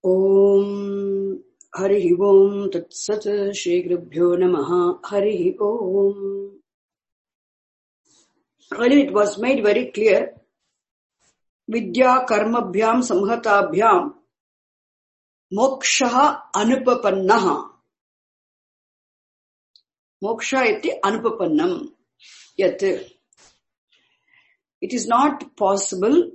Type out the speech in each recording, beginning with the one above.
Om Hari Om Tat Sat Shri Gurubhyo Namaha Hari Om. Earlier it was made very clear, Vidya Karmabhyam Samhatabhyam Moksha Anupapannaha. Moksha iti Anupapannam. Yet it is not possible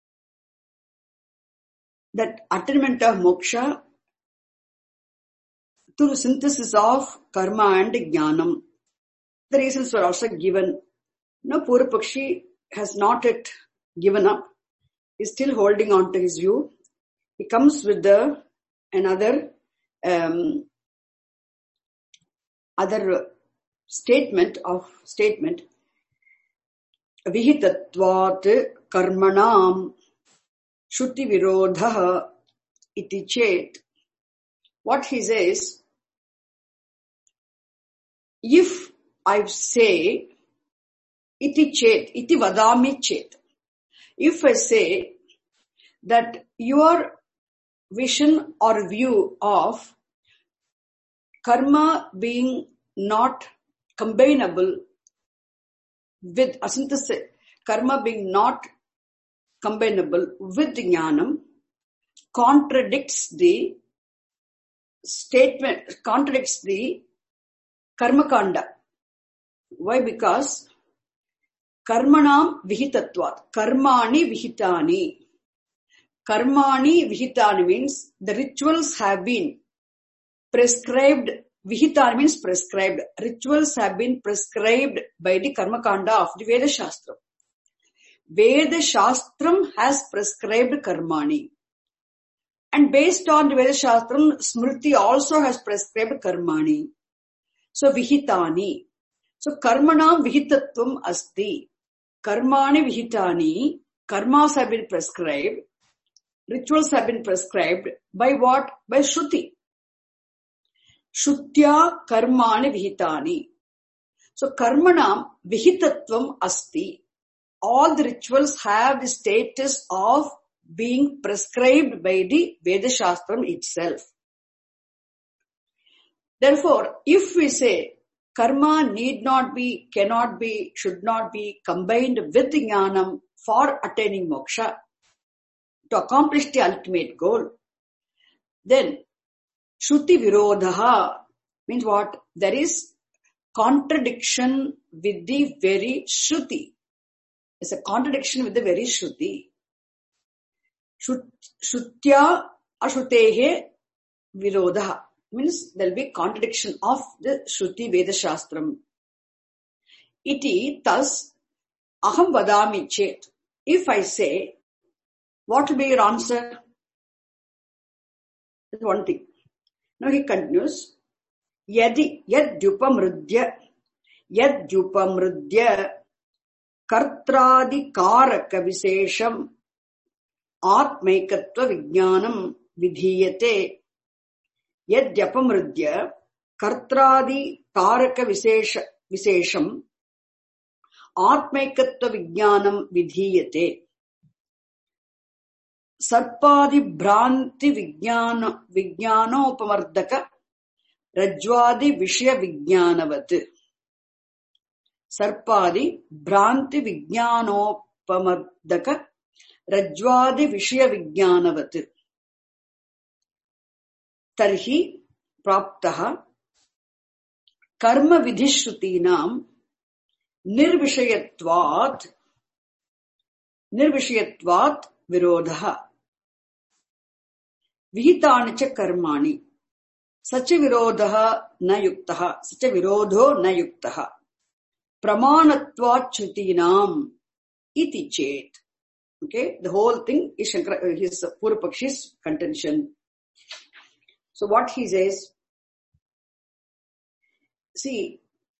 that attainment of moksha through the synthesis of karma and jnanam. The reasons were also given. No, Purvapakshi has not yet given up. He is still holding on to his view. He comes with another statement. Vihitatvat karmanam Shruti virodha iti chet. What he says, if I say iti chet, iti vadami chet, if I say that your vision or view of karma being not combinable with asynthesis, karma being not combinable with jnanam, contradicts the statement, contradicts the karmakanda. Why? Because karmanam vihitatvat, karmani vihitani. Karmani vihitani means the rituals have been prescribed. Vihitani means prescribed. Rituals have been prescribed by the karmakanda of the Veda Shastra. Veda Shastram has prescribed karmani. And based on the Veda Shastram, Smriti also has prescribed karmani. So vihitani. So karmanam vihitatvam asti. Karmani vihitani. Karmas have been prescribed. Rituals have been prescribed. By what? By Shruti. Shrutya karmani vihitani. So karmanam vihitatvam asti. All the rituals have the status of being prescribed by the Veda Shastram itself. Therefore, if we say karma need not be, cannot be, should not be combined with jnanam for attaining moksha, to accomplish the ultimate goal, then Shruti virodha means what? There is contradiction with the very Shruti. It's a contradiction with the very Shruti. Shrutya ashrutehe virodha means there will be contradiction of the Shruti Veda Shastram. Iti thus aham vadami chet. If I say, what will be your answer? That's one thing. Now he continues. Yad dupamrudya kartradi karaka visesham atmaikatva vijnanam vidhiyate. Yadyapamrudya kartradi karaka visesham atmaikatva vijnanam vidhiyate. Sarpadi bhranti vijnanopamardaka rajwadi vishya vijnanavat. Sarpadi bhranti vijnanopamardaka rajwadi vishya vijnanavat. Tarhi praptaha karma vidhishrutinam nirvishayatvat virodha vihitanicha karmani sacha virodha na yuktaha sacha virodho na yuktaha pramanatvat shrutinam iti chet. Okay, the whole thing is his Purvapakshi's contention. So what he says, see,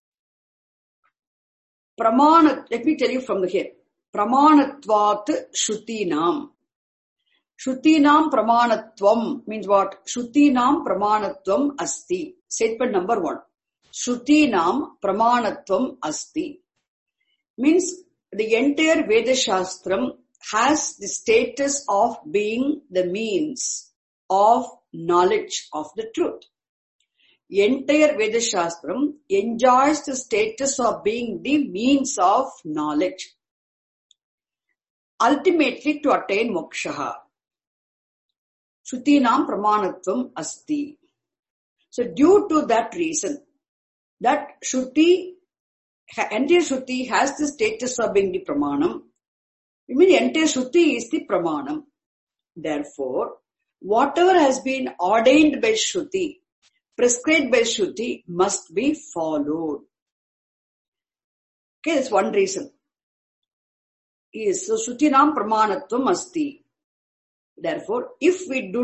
let me tell you from here. Pramanatvat shrutinam. Shrutinam pramanatvam means what? Shrutinam pramanatvam asti. Statement number 1. Shrutinam pramanatvam asti. Means the entire Veda Shastram has the status of being the means of knowledge of the truth. Entire Veda Shastram enjoys the status of being the means of knowledge, ultimately to attain moksha. Shrutinam pramanatvam asti. So due to that reason, that Shruti, entire Shruti has the status of being the pramanam. I mean, entire Shruti is the pramanam. Therefore, whatever has been ordained by Shruti, prescribed by Shruti, must be followed. Okay, that's one reason. Yes, so Shrutinam pramanatvam asti. Therefore, if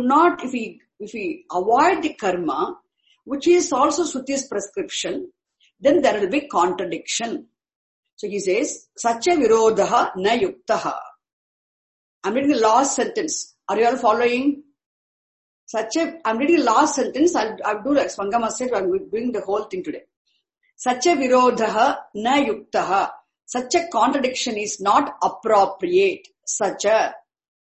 we avoid the karma, which is also Shruti's prescription, then there will be contradiction. So he says, Sacha virodaha na yuktaha. I'm reading the last sentence. Are you all following? I'm reading the last sentence. I'll do like Swangama said, I'm doing the whole thing today. Sacha virodaha na yuktaha. Such a contradiction is not appropriate. Sacha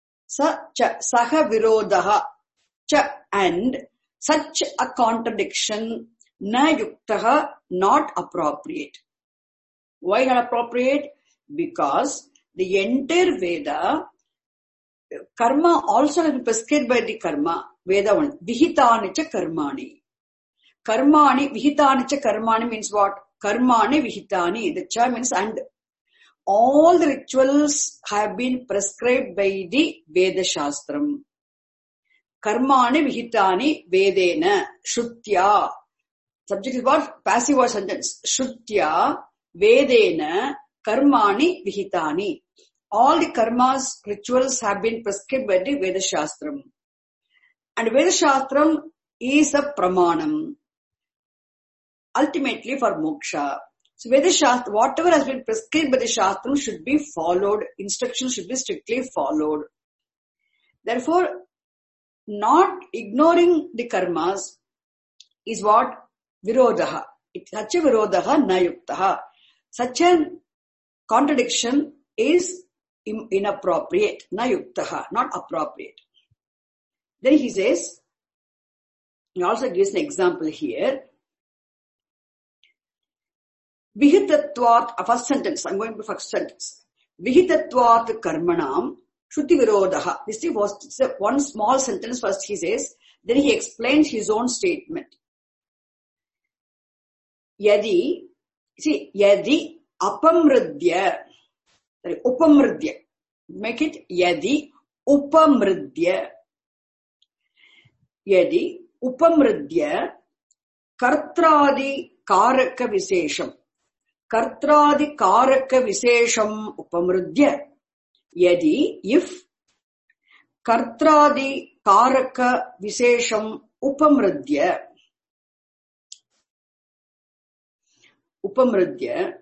saha virodaha cha, and such a contradiction na yuktaha, not appropriate. Why not appropriate? Because the entire Veda, karma also has been prescribed by the karma. Veda one. Vihitani cha karmani. Karmani, vihitani cha karmani means what? Karmani vihitani. The cha means and. All the rituals have been prescribed by the Veda Shastram. Karmani vihitani vedena. Shrutya. Subject is what? Passive voice sentence. Shrutya vedena karmani vihitani. All the karmas, rituals have been prescribed by the Veda Shastram. And Veda Shastram is a pramanam. Ultimately for moksha. So Veda Shastra, whatever has been prescribed by the Shastram should be followed. Instructions should be strictly followed. Therefore, not ignoring the karmas is what? Virodaha. Such a virodaha na yuktaha. Such a contradiction is inappropriate. Na yuktaha, not appropriate. Then he says, he also gives an example here. Vihitatvat, first sentence, I'm going to first sentence. Vihitatvat karmanam shruti virodaha. This is one small sentence first he says, then he explains his own statement. Yadi upamridya, make it yadi upamridya. Yadi upamridya kartradi karaka visesham. Kartradi karaka visesham upamridya. Yadi, if kartradi karaka visesham upamridya. Upamridya.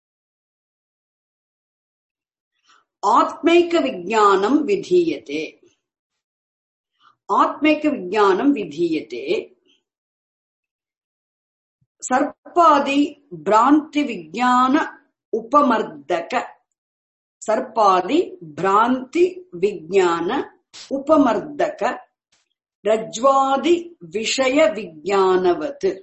Atmaika vijnanam vidhiyate. Atmaika vijnanam vidhiyate. Sarpadi Bhranti Vijnana Upamardaka. Sarpadi Bhranti Vijnana Upamardaka. Rajvadi Vishaya Vijnanavat.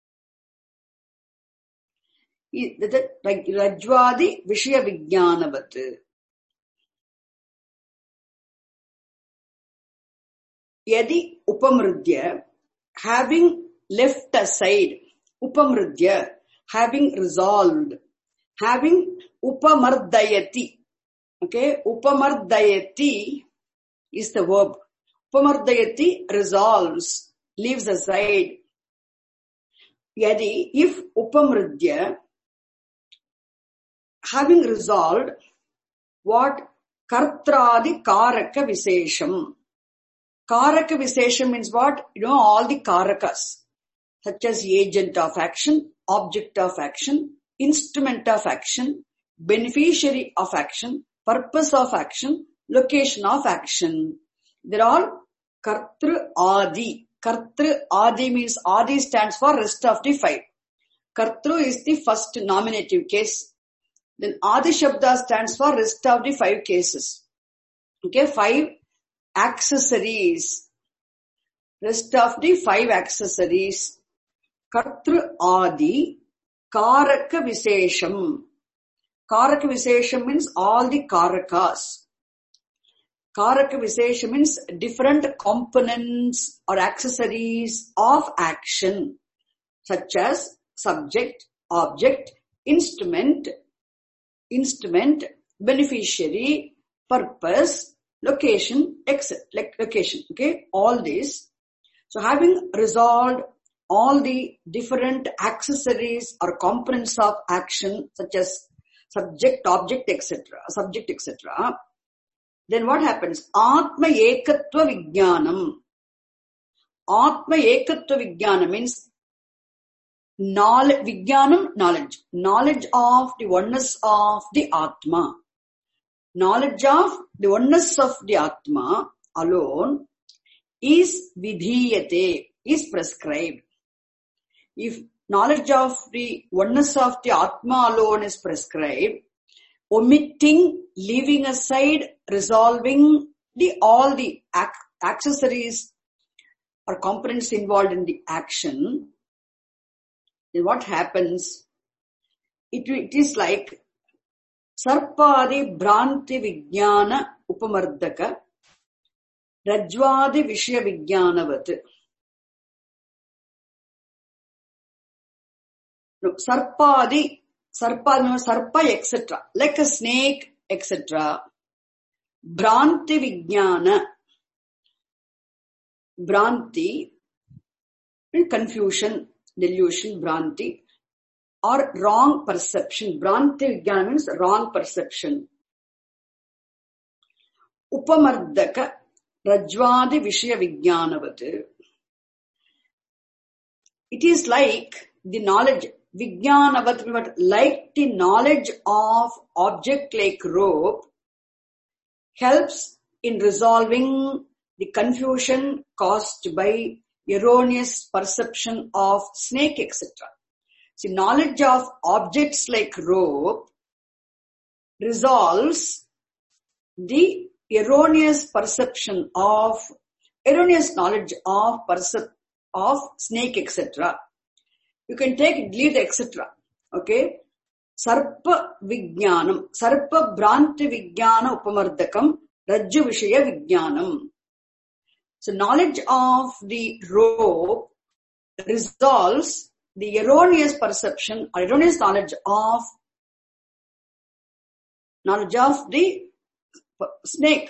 Like Rajvadi Vishaya Vijnanavat. Yadi Upamridya, having left aside. Upamridya, having resolved, having upamardayati. Okay, upamardayati is the verb. Upamardayati resolves, leaves aside. Yadi, if upamridya, having resolved, what? Kartradi karaka visesham. Karaka visesham means what? All the karakas. Such as agent of action, object of action, instrument of action, beneficiary of action, purpose of action, location of action. They're all Kartru Adi. Kartru Adi means Adi stands for rest of the five. Kartru is the first nominative case. Then Adi Shabda stands for rest of the 5 cases. Okay, 5 accessories Rest of the 5 accessories. Kartru Adi Karaka Visesham. Karaka Visesham means all the Karakas. Karaka Visesham means different components or accessories of action, such as subject, object, instrument, beneficiary, purpose, location, etc. Like location, okay? All this. So having resolved all the different accessories or components of action, such as subject, object, etc., then what happens? Atma Ekatva Vijnanam. Atma Ekatva Vijnanam means knowledge, Vijnanam, knowledge. Knowledge of the oneness of the Atma. Knowledge of the oneness of the Atma alone is vidhiyate, is prescribed. If knowledge of the oneness of the Atma alone is prescribed, omitting, leaving aside, resolving all the accessories or components involved in the action, then what happens? It is like Sarpadi Bhranti Vijnana Upamardaka Rajvadi Vishya Vijnanavat. No, Sarpa, etc. Like a snake, etc. Bhranti Vijnana. Bhranti, confusion, delusion, Bhranti, or wrong perception. Bhranti Vijnana means wrong perception. Upamardaka Rajvadi Vishya Vijnanavat. It is like the knowledge, Vijnanavat, like the knowledge of object like rope, helps in resolving the confusion caused by erroneous perception of snake, etc. See, knowledge of objects like rope resolves the erroneous knowledge of snake, etc. You can leave the etc. Okay? Sarpa Vijnanam, Sarpa Bhranti Vijnana Upamardakam, Rajju Vishaya Vijnanam. So knowledge of the rope resolves the erroneous perception or erroneous knowledge of the snake.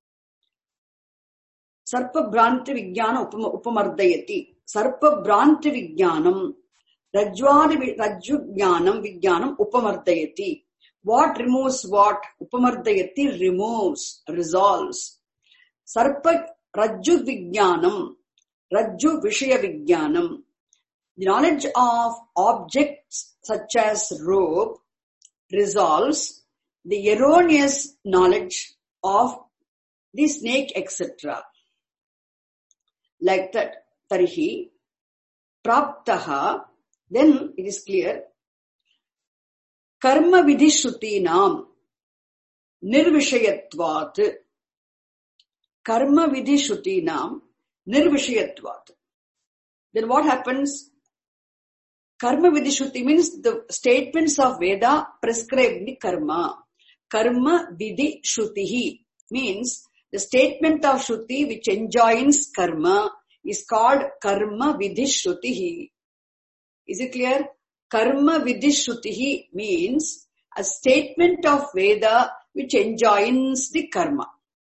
Sarpa Bhranti Vijnana Upamardayati. Sarpa Bhranti Vijnanam. Rajju Jnanam Vijnanam Upamardayati. What removes what? Upamardayati removes, resolves. Sarpa Rajju Vijnanam. Rajju Vishaya Vijnanam. The knowledge of objects such as rope resolves the erroneous knowledge of the snake, etc. Like that. Tarihi Praptaha. Then it is clear. Karma vidhi shrutinam nirvishayatvat. Karma vidhi shrutinam nirvishayatvat. Then what happens? Karma vidhi shruti means the statements of Veda prescribe the karma. Karma vidhi shrutihi means the statement of Shruti which enjoins karma is called karma vidhi shrutihi. Is it clear? Karma vidhi shrutihi means a statement of Veda which enjoins the karma.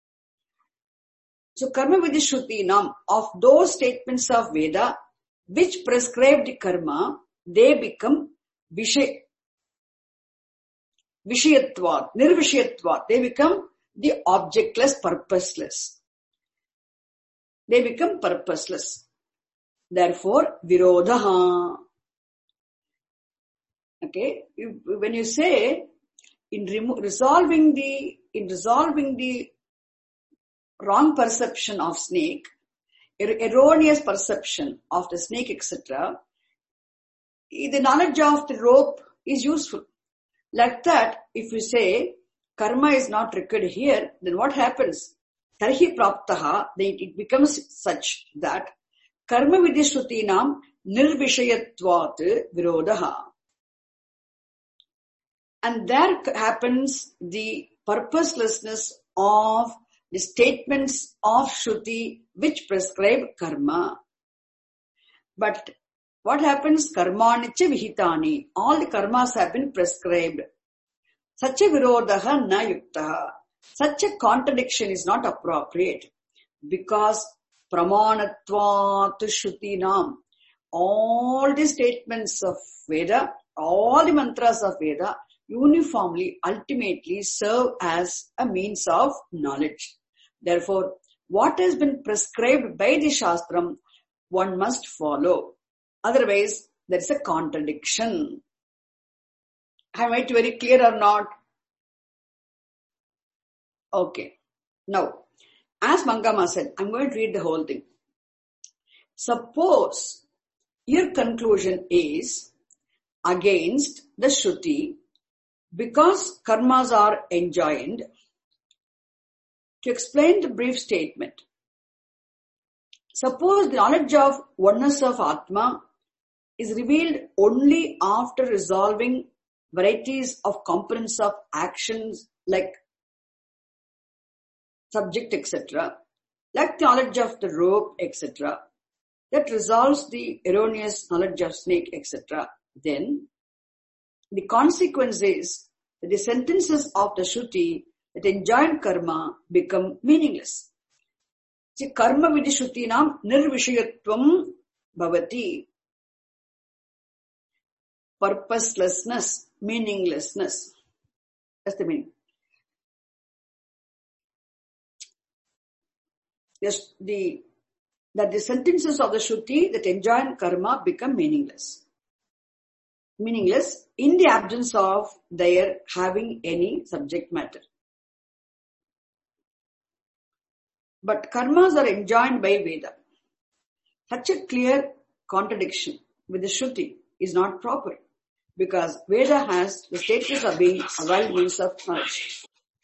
So karma vidhi shrutinam, of those statements of Veda which prescribe the karma, they become vishayatvat, nirvishayatvat. They become the objectless, purposeless. They become purposeless. Therefore, virodha. Okay, when you say in resolving the wrong perception of snake, erroneous perception of the snake, etc., the knowledge of the rope is useful. Like that, if you say karma is not required here, then what happens? Tarhi praptaha, then it becomes such that karma vidhi shrutinam nirvishayatvat virodaha. And there happens the purposelessness of the statements of Shruti which prescribe karma. But what happens? Karmanicha vihitani. All the karmas have been prescribed. Such a virodaha na yuktaha. Such a contradiction is not appropriate because pramanatvat shrutinam. All the statements of Veda, all the mantras of Veda uniformly, ultimately serve as a means of knowledge. Therefore, what has been prescribed by the Shastram, one must follow. Otherwise, there is a contradiction. Am I very clear or not? Okay. Now, as Mangama said, I'm going to read the whole thing. Suppose your conclusion is against the Shruti because karmas are enjoined. To explain the brief statement, suppose the knowledge of oneness of Atma is revealed only after resolving varieties of components of actions like subject, etc., like the knowledge of the rope, etc., that resolves the erroneous knowledge of snake, etc., then the consequence is that the sentences of the Shruti that enjoin karma become meaningless. See, karma vidhi shrutinam nirvishayatvam bhavati. Purposelessness, meaninglessness. That's the meaning. Yes, that the sentences of the Shruti that enjoin karma become meaningless. Meaningless in the absence of their having any subject matter. But karmas are enjoined by Veda. Such a clear contradiction with the Shruti is not proper because Veda has the status of being a valid means of knowledge.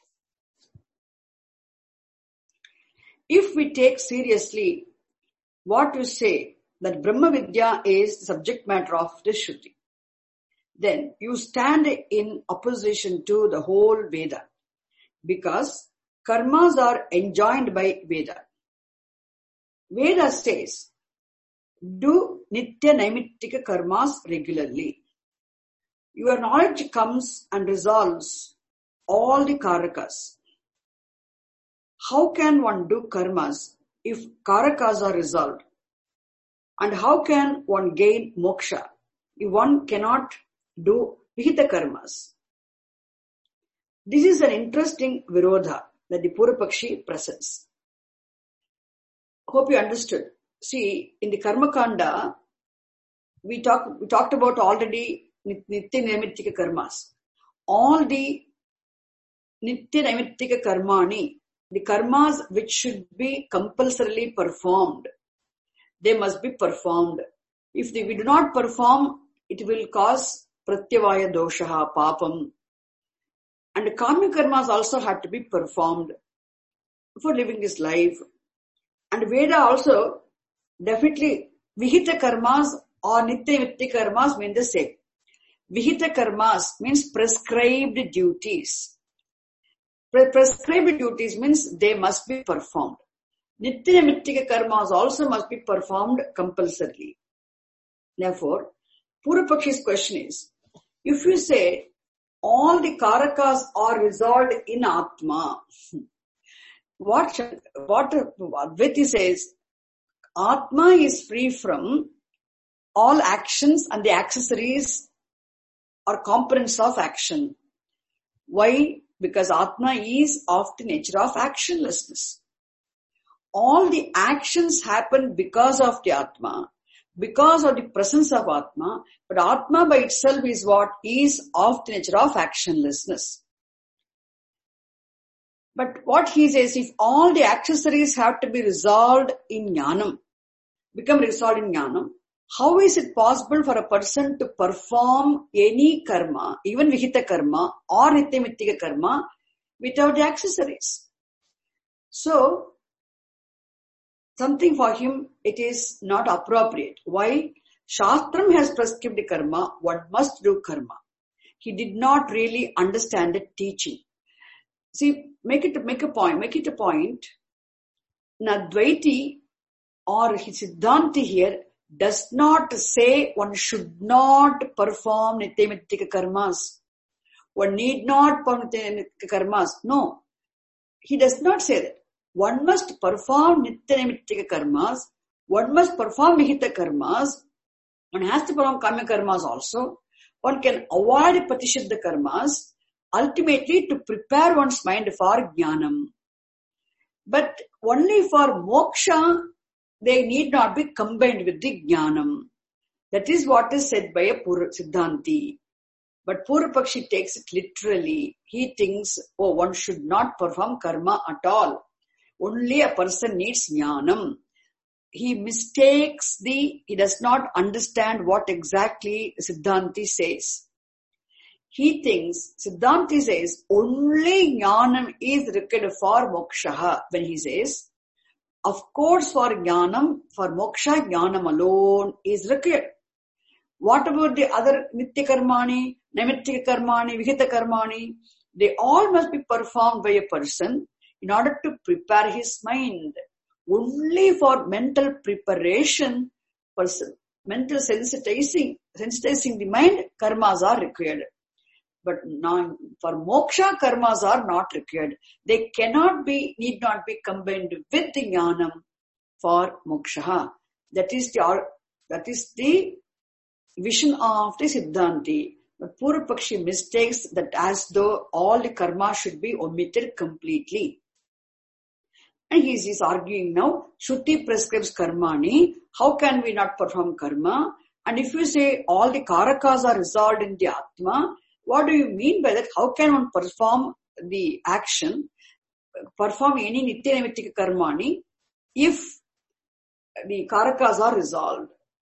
If we take seriously what you say that Brahma Vidya is the subject matter of the Shruti, then you stand in opposition to the whole Veda because karmas are enjoined by Veda. Veda says, do nitya naimittika karmas regularly. Your knowledge comes and resolves all the karakas. How can one do karmas if karakas are resolved? And how can one gain moksha if one cannot do vihita karmas? This is an interesting virodha that the Purvapakshi presents. Hope you understood. See, in the Karma Kanda, we talked about already Nitya Naimittika Karmas. All the Nitya Naimittika Karmani, the karmas which should be compulsorily performed, they must be performed. If we do not perform, it will cause pratyavaya doshaha, papam. And the karmic karmas also have to be performed for living this life. And Veda also definitely vihita karmas or nitya nitya karmas mean the same. Vihita karmas means prescribed duties. Prescribed duties means they must be performed. Nitya nitya karmas also must be performed compulsorily. Therefore, Purvapakshi's question is, if you say all the karakas are resolved in Atma, what Advaita says, Atma is free from all actions and the accessories or components of action. Why? Because Atma is of the nature of actionlessness. All the actions happen because of the Atma, because of the presence of Atma, but Atma by itself is what? Is of the nature of actionlessness. But what he says, if all the accessories have to be resolved in Jnanam, become resolved in Jnanam, how is it possible for a person to perform any karma, even Vihita karma or Nitya Mittika karma, without the accessories? So, something for him, it is not appropriate. Why? Shastram has prescribed karma, one must do karma. He did not really understand the teaching. See, make it a point. Advaiti or Siddhanti here does not say one should not perform Nityamitika karmas. One need not perform Nityamitika karmas. No. He does not say that. One must perform Nityamitika karmas. One must perform Vihita karmas. One has to perform Kamya karmas also. One can avoid Pratishiddha karmas. Ultimately to prepare one's mind for Jnanam. But only for moksha, they need not be combined with the Jnanam. That is what is said by a Siddhanti. But Purvapakshi takes it literally. He thinks, one should not perform karma at all. Only a person needs Jnanam. He does not understand what exactly Siddhanti says. He thinks, Siddhanti says, only Jnanam is required for moksha. When he says, of course for Jnanam, for moksha, Jnanam alone is required. What about the other Nitya Karmani, Naimittika Karmani, Vihita Karmani? They all must be performed by a person in order to prepare his mind. Only for mental preparation, mental sensitizing the mind, karmas are required. But for moksha, karmas are not required. They need not be combined with the Jnanam for moksha. That is the vision of the Siddhanti. But Purvapakshi mistakes that as though all the karma should be omitted completely. And he is arguing now, Shruti prescribes karmani. How can we not perform karma? And if you say all the karakas are resolved in the Atma, what do you mean by that? How can one perform the action, perform any Nitya Naimittika karmani, if the karakas are resolved?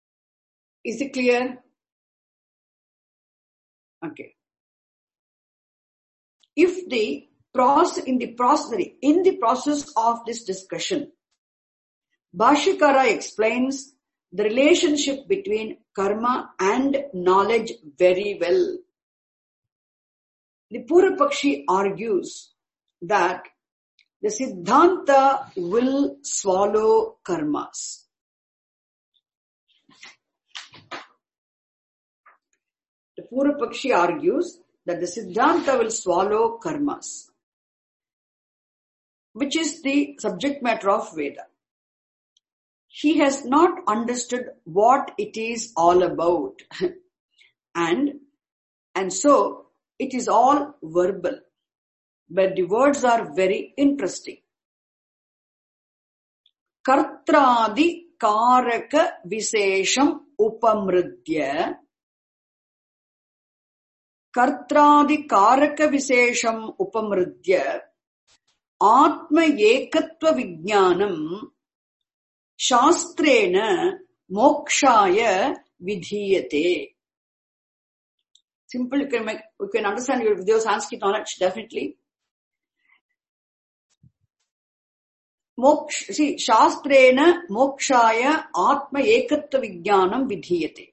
Is it clear? Okay. If in the process of this discussion, Bhashyakara explains the relationship between karma and knowledge very well. The Purvapakshi argues that the Siddhanta will swallow karmas. The Purvapakshi argues that the Siddhanta will swallow karmas, which is the subject matter of Veda. He has not understood what it is all about. and so it is all verbal, but the words are very interesting. Kartradi karaka visesham upamridya. Kartradi karaka visesham upamridya. Atma ekatva vijnanam shastrena mokshaya vidhiyate. Simple, you can understand with your Sanskrit knowledge, definitely. Shastrena mokshaya atma ekatva vijnanam vidhiyate.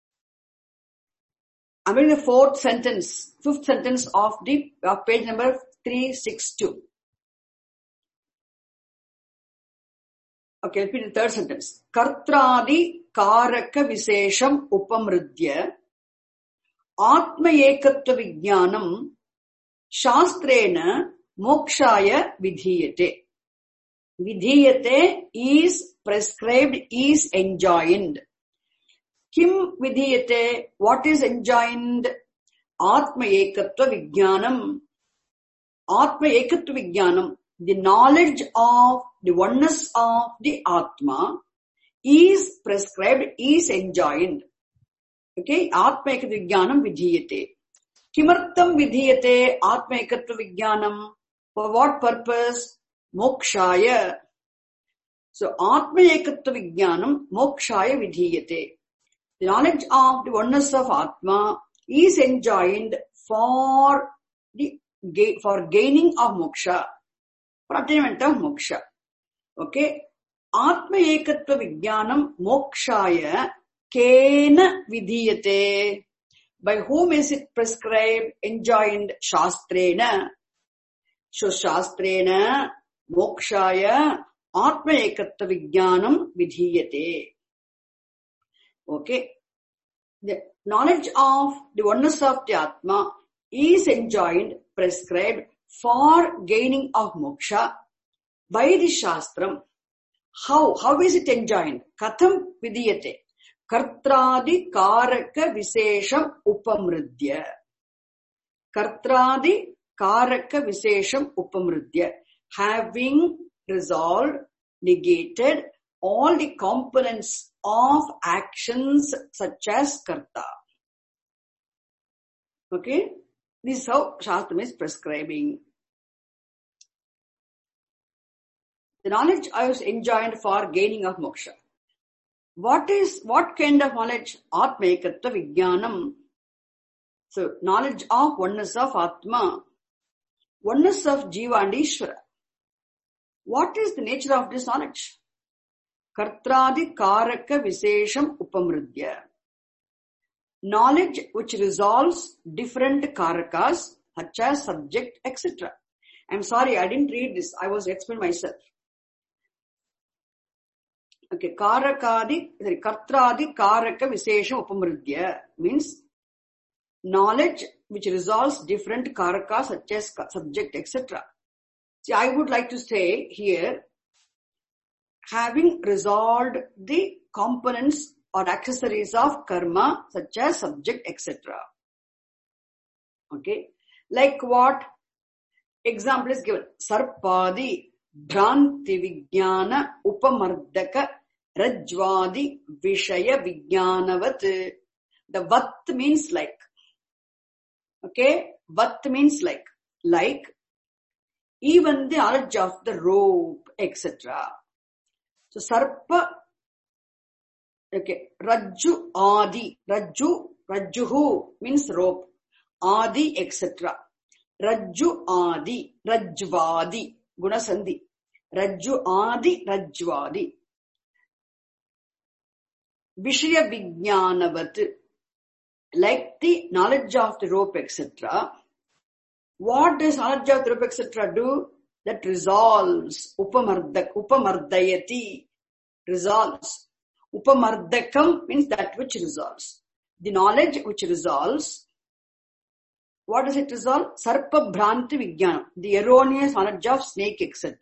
I'm reading the fifth sentence of page number 362. Okay, repeat the third sentence. Kartradi karaka visesham upamridya. Atma ekatva vijnanam shastrena mokshaya vidhiyate. Vidhiyate is prescribed, is enjoined. Kim vidhiyate, what is enjoined? Atma ekatva vijnanam. Atma ekatva vijnanam, the knowledge of the oneness of the Atma is prescribed, is enjoined. Okay, Atma ekatva vijnanam vidhiyate. Kimartam vidhiyate Atma ekatva vijnanam? For what purpose? Mokshaya. So, Atma ekatva vijnanam mokshaya vidhiyate. The knowledge of the oneness of Atma is enjoined for gaining of moksha, for attainment of moksha. Okay, Atma ekatva vijnanam mokshaya kena vidhiyate. By whom is it prescribed, enjoined? Shastrena. So Shastrena mokshaya atma ekatva vijnanam vidhiyate. Okay. The knowledge of the oneness of the Atma is enjoined, prescribed for gaining of moksha by the Shastram. How is it enjoined? Katham vidhiyate. Kartradi karaka visesham upamridya. Kartradi karaka visesham upamridya. Having resolved, negated all the components of actions such as karta. Okay? This is how Shastram is prescribing. The knowledge I was enjoined for gaining of moksha. What kind of knowledge? Atma ekatva vijnanam. So, knowledge of oneness of Atma, oneness of Jiva and Ishvara. What is the nature of this knowledge? Kartradi karaka visesham upamridya. Knowledge which resolves different karakas, such as subject, etc. I'm sorry, I didn't read this. I was explaining myself. Okay, kartradi karaka visesham upamridya means knowledge which resolves different karakas, such as subject, etc. See, I would like to say here, having resolved the components or accessories of karma, such as subject, etc. Okay. Like what? Example is given. Sarpadi, Bhranti Vijnana, Upamardaka, Rajvadi, Vishaya Vijnanavat. The vat means like. Okay. Vat means like. Like. Even the knowledge of the rope, etc. So, Sarpa, okay, Rajju Adi, Rajjuhu means rope, Adi, etc. Rajju Adi, Rajvadi, Gunasandhi. Rajju Adi, Rajvadi. Vishaya Vijnanavat, like the knowledge of the rope, etc. What does knowledge of the rope, etc. do? That resolves. Upamardayati. Resolves. Upamardakam means that which resolves. The knowledge which resolves. What does it resolve? Sarpa Bhranti Vijnana. The erroneous knowledge of snake, etc.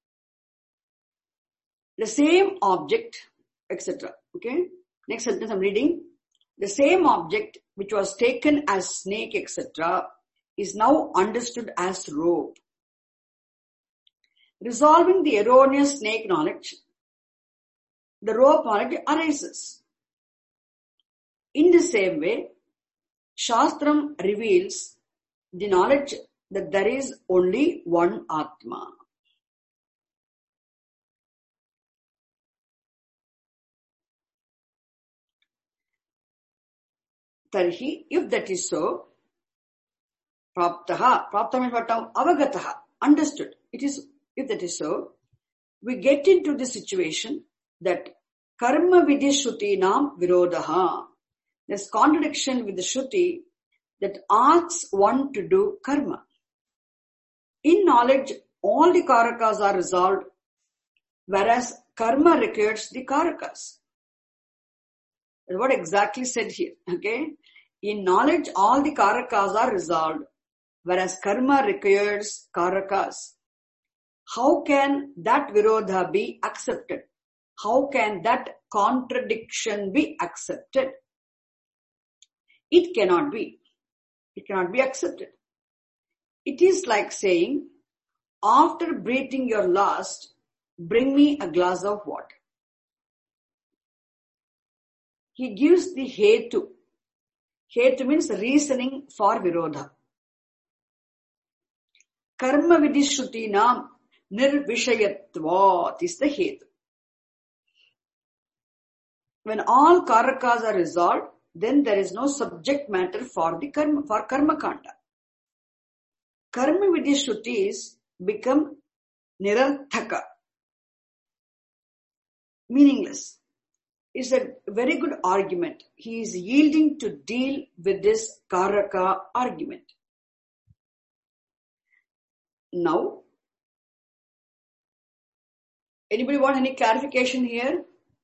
The same object, etc. Okay. Next sentence I'm reading. The same object which was taken as snake, etc. is now understood as rope. Resolving the erroneous snake knowledge, the rope knowledge arises. In the same way, Shastram reveals the knowledge that there is only one Atma. Tarhi, if that is so, Prapta means what? Avagataha, understood. It is, if that is so, we get into the situation that karma vidhi shruti nam virodaha. There's contradiction with the shruti that asks one to do karma. In knowledge, all the karakas are resolved, whereas karma requires the karakas. That's what exactly said here. Okay? In knowledge, all the karakas are resolved, whereas karma requires karakas. How can that virodha be accepted? How can that contradiction be accepted? It cannot be. It cannot be accepted. It is like saying, after breathing your last, bring me a glass of water. He gives the hetu. Hetu means reasoning for virodha. Karma vidhi shruti nam nirvishayatvat is the hetu. When all karakas are resolved, then there is no subject matter for the karma kanda. Karma vidhi shrutis become nirarthaka. meaningless. It's a very good argument. He is yielding to deal with this Karaka argument. Now, anybody want any clarification here?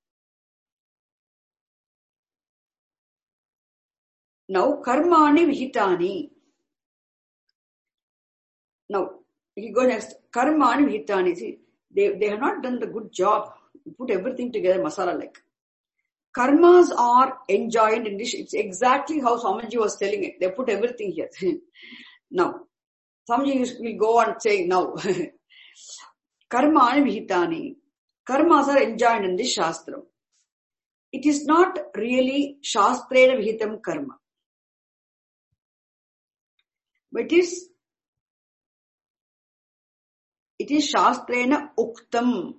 Now, karmani vihitani. Now, you go next. Karmani vihitani. See, they have not done the good job. Put everything together, masala like. Karmas are enjoined in this. It's exactly how Swamiji was telling it. They put everything here. Now, Swamiji will go on saying now. Karmani vihitani. Karmas are enjoined in this Shastram. It is not really Shastrena vihitam karma. But it is Shastrena uktam.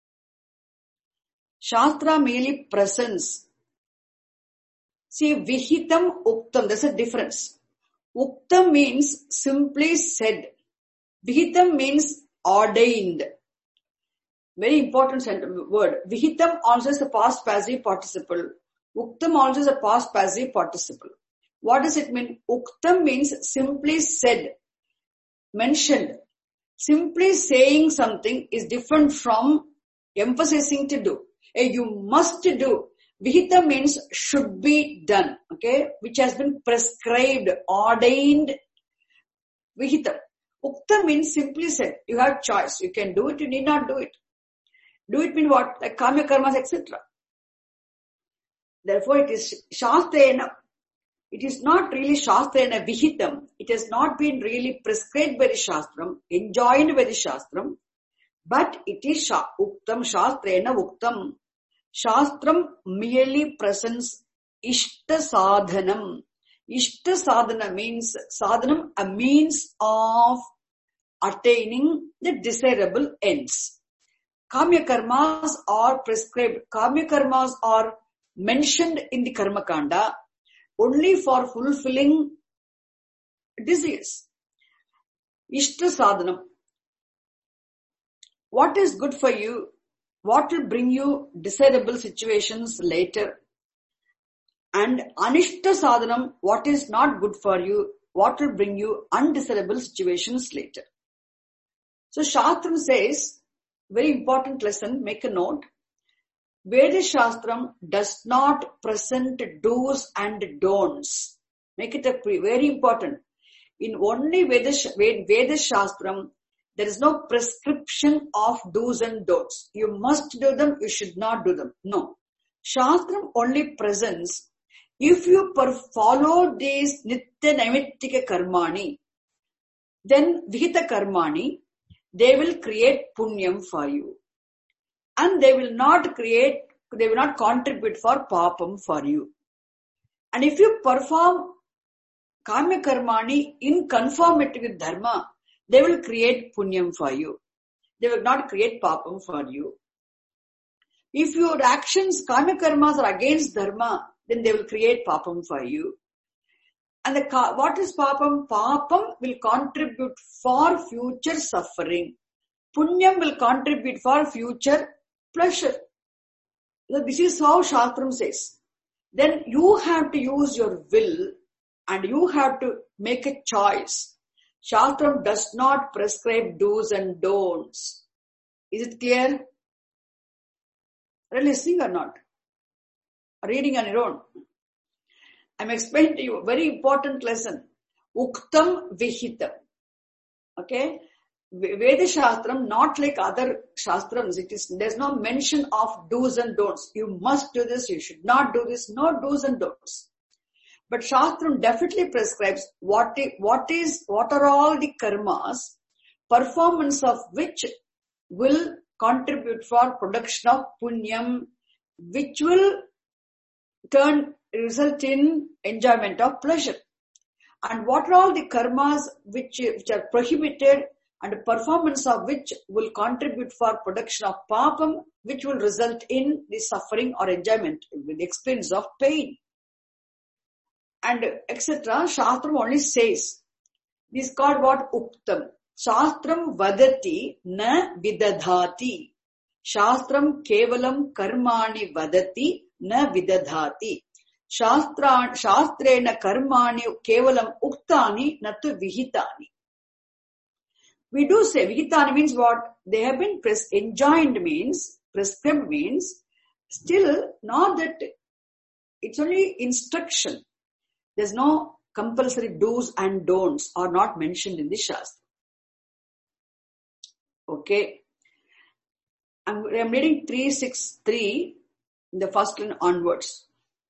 Shastra merely presents. See, vihitam uktam, there's a difference. Uktam means simply said. Vihitam means ordained. Very important word. Vihitam also is a past passive participle. Uktam also is a past passive participle. What does it mean? Uktam means simply said, mentioned. Simply saying something is different from emphasizing to do. You must do. Vihita means should be done, okay, which has been prescribed, ordained. Vihita. Ukta means simply said. You have choice. You can do it, you need not do it. Do it means what? Like kamya karmas, etc. Therefore, it is shastrena. It is not really shastrena vihitam. It has not been really prescribed by the shastram, enjoined by the shastram, but it is uktam, shastrena uktam. Shastram merely presents ishta sadhanam. Ishta sadhana means, sadhanam, a means of attaining the desirable ends. Kamya karmas are prescribed. Kamya karmas are mentioned in the karma kanda only for fulfilling desires. Ishta sadhanam. What is good for you? What will bring you desirable situations later? And anishta sadhanam, what is not good for you? What will bring you undesirable situations later? So Shastram says, very important lesson, make a note. Veda Shastram does not present do's and don'ts. Make it very important. In only Veda Shastram, there is no prescription of do's and don'ts. You must do them, you should not do them. No. Shastram only presents, if you follow these nitya naimittika karmani, then vihita karmani, they will create punyam for you. And they will not contribute for papam for you. And if you perform kamya karmani in conformity with dharma, they will create punyam for you. They will not create papam for you. If your actions, kamya karmas are against dharma, then they will create papam for you. And what is papam? Papam will contribute for future suffering. Punyam will contribute for future pleasure. So this is how Shastram says. Then you have to use your will and you have to make a choice. Shastram does not prescribe do's and don'ts. Is it clear? Are you listening or not? Reading on your own. I'm explaining to you a very important lesson. Uktam vihitam. Okay? Veda Shastram, not like other Shastrams, there's no mention of do's and don'ts. You must do this, you should not do this, no do's and don'ts. But Shastram definitely prescribes what are all the karmas, performance of which will contribute for production of punyam, which will result in enjoyment of pleasure. And what are all the karmas which are prohibited and performance of which will contribute for production of papam, which will result in the suffering or enjoyment with the experience of pain. And etc. Shastram only says. This is called what? Uktam. Shastram vadati na vidadhati. Shastram kevalam karmani vadati na vidadhati. Shastrena karmani kevalam uktani natu vihitani. We do say vihitani means what? They have been enjoined means, prescribed means, still not that it's only instruction. There's no compulsory do's and don'ts are not mentioned in the Shastra. Okay. I'm reading 363 in the first line onwards.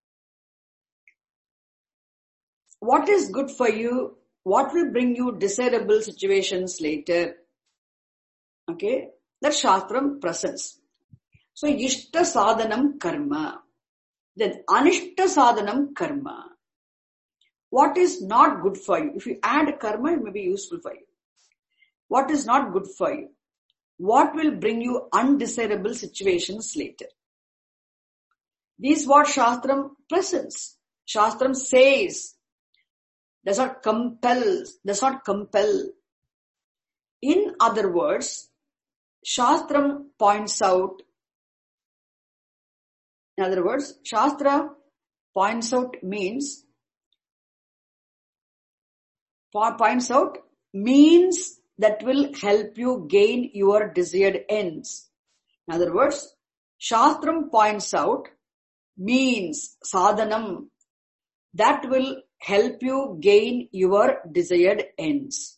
What is good for you? What will bring you desirable situations later? Okay. That Shastram presents. So, Ishta Sadhanam Karma. Then Anishta Sadhanam Karma. What is not good for you? If you add karma, it may be useful for you. What is not good for you? What will bring you undesirable situations later? This is what Shastram presents. Shastram says, does not compel. In other words, Shastram points out, Shastra points out means that will help you gain your desired ends. In other words, Shastram points out means, sadhanam, that will help you gain your desired ends.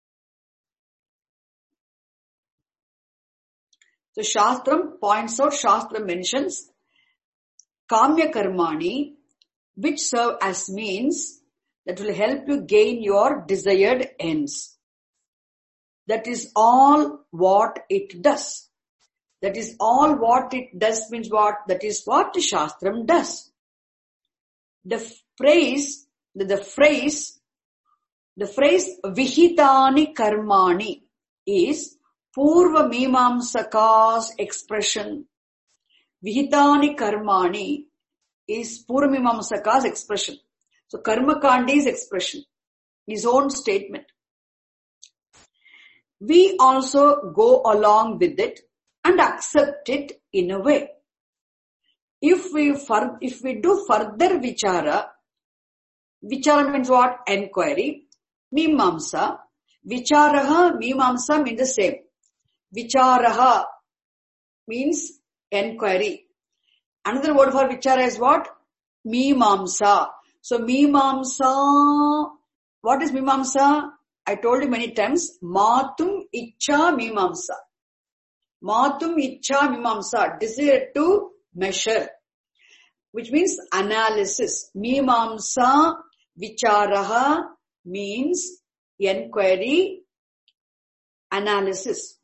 So Shastram points out, Shastram mentions kamya karmani, which serve as means that will help you gain your desired ends. That is all what it does. That is all what it does means what? That is what the Shastram does. The phrase vihitani karmani is Purva Mimamsaka's expression. Vihitani karmani is Purva Mimamsaka's expression. So Karma Kandi's expression, his own statement. We also go along with it and accept it in a way. If we do further vichara means what? Enquiry. Mimamsa. Vicharaha, Mimamsa means the same. Vicharaha means enquiry. Another word for vichara is what? Mimamsa. So Mimamsa, what is Mimamsa? I told you many times, Matum Ichcha Mimamsa. Matum Ichcha Mimamsa, desire to measure, which means analysis. Mimamsa Vicharaha means enquiry, analysis.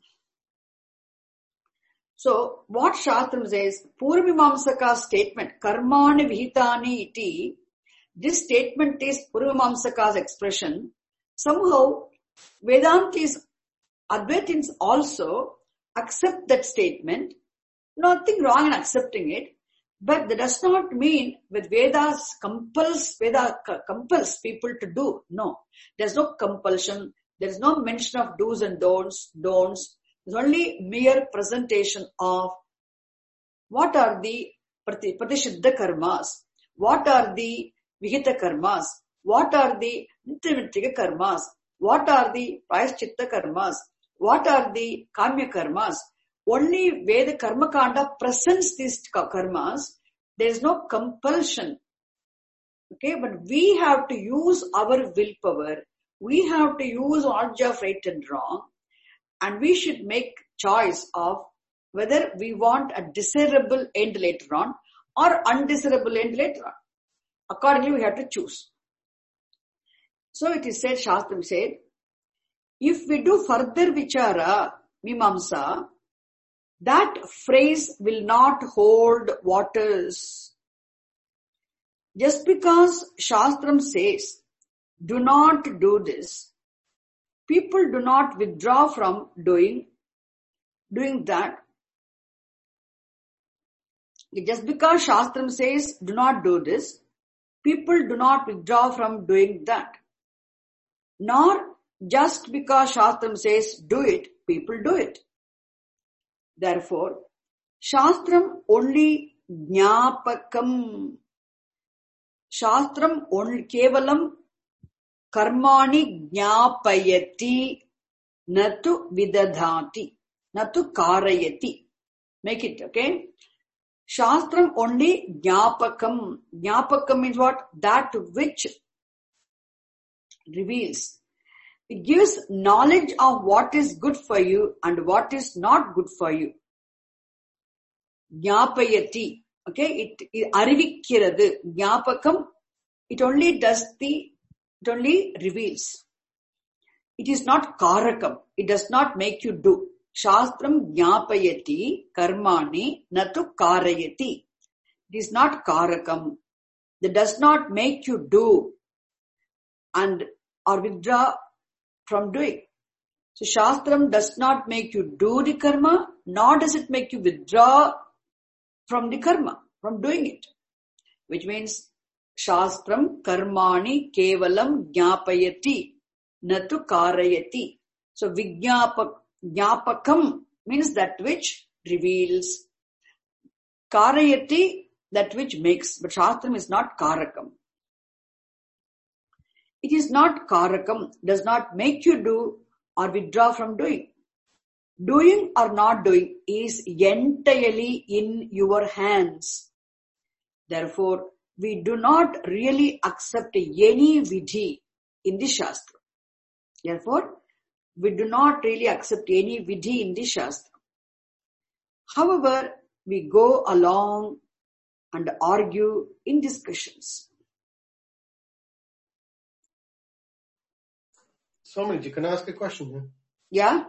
So, what Shastram says, Purvamamsaka's statement, Karmani Vihitani iti, this statement is Purvamamsaka's expression. Somehow, Vedantis, Advaitins also accept that statement. Nothing wrong in accepting it, but that does not mean that Veda compels people to do. No, there's no compulsion. There is no mention of do's and don'ts. There's only mere presentation of what are the Pratishiddha karmas, what are the Vihita karmas, what are the Nityamittika karmas, what are the Prayaschitta karmas, what are the Kamya karmas. Only Veda Karma Kanda presents these karmas. There is no compulsion. Okay, but we have to use our willpower. We have to use knowledge of right and wrong. And we should make choice of whether we want a desirable end later on or undesirable end later on. Accordingly, we have to choose. So it is said, Shastram said, if we do further vichara, mimamsa, that phrase will not hold waters. Just because Shastram says, do not do this, people do not withdraw from doing that. Just because Shastram says, do not do this, people do not withdraw from doing that. Nor just because Shastram says, do it, people do it. Therefore, Shastram only jnapakam. Shastram only kevalam karmani jnapayati natu vidadhati natu karayati. Make it, okay? Shastram only jnapakam. Jnapakam means what? That which reveals. It gives knowledge of what is good for you and what is not good for you. Jnapayati. Okay? It arivikkirathu. Jnapakam, it only reveals. It is not karakam. It does not make you do. Shastram jnapayati karmani natu karayati. It is not karakam. That does not make you do and or withdraw from doing. So Shastram does not make you do the karma, nor does it make you withdraw from the karma, from doing it. Which means Shastram karmani kevalam jnapayati natu karayati. So jnapakam means that which reveals. Karayati, that which makes. But Shastram is not karakam. It is not karakam, does not make you do or withdraw from doing. Doing or not doing is entirely in your hands. Therefore, we do not really accept any vidhi in the Shastra. Therefore, we do not really accept any vidhi in the Shastra. However, we go along and argue in discussions. Swamiji, can I ask a question here? Yeah?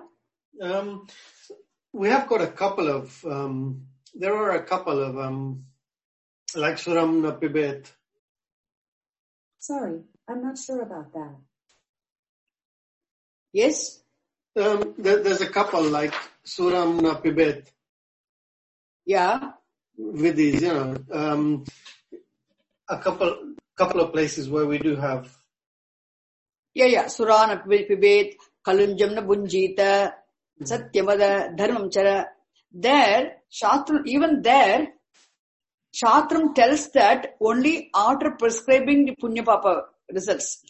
We have got a couple of, there are a couple of, like Suramna Pibet. Sorry, I'm not sure about that. Yes? There's a couple like Suramna Pibet. Yeah? With these, a couple of places where we do have. Yeah. Surana Pibet, Kalunjamna Bunjita, Satyavada, Dharmamchara. There, Shastram tells that only after prescribing the Punya Papa results.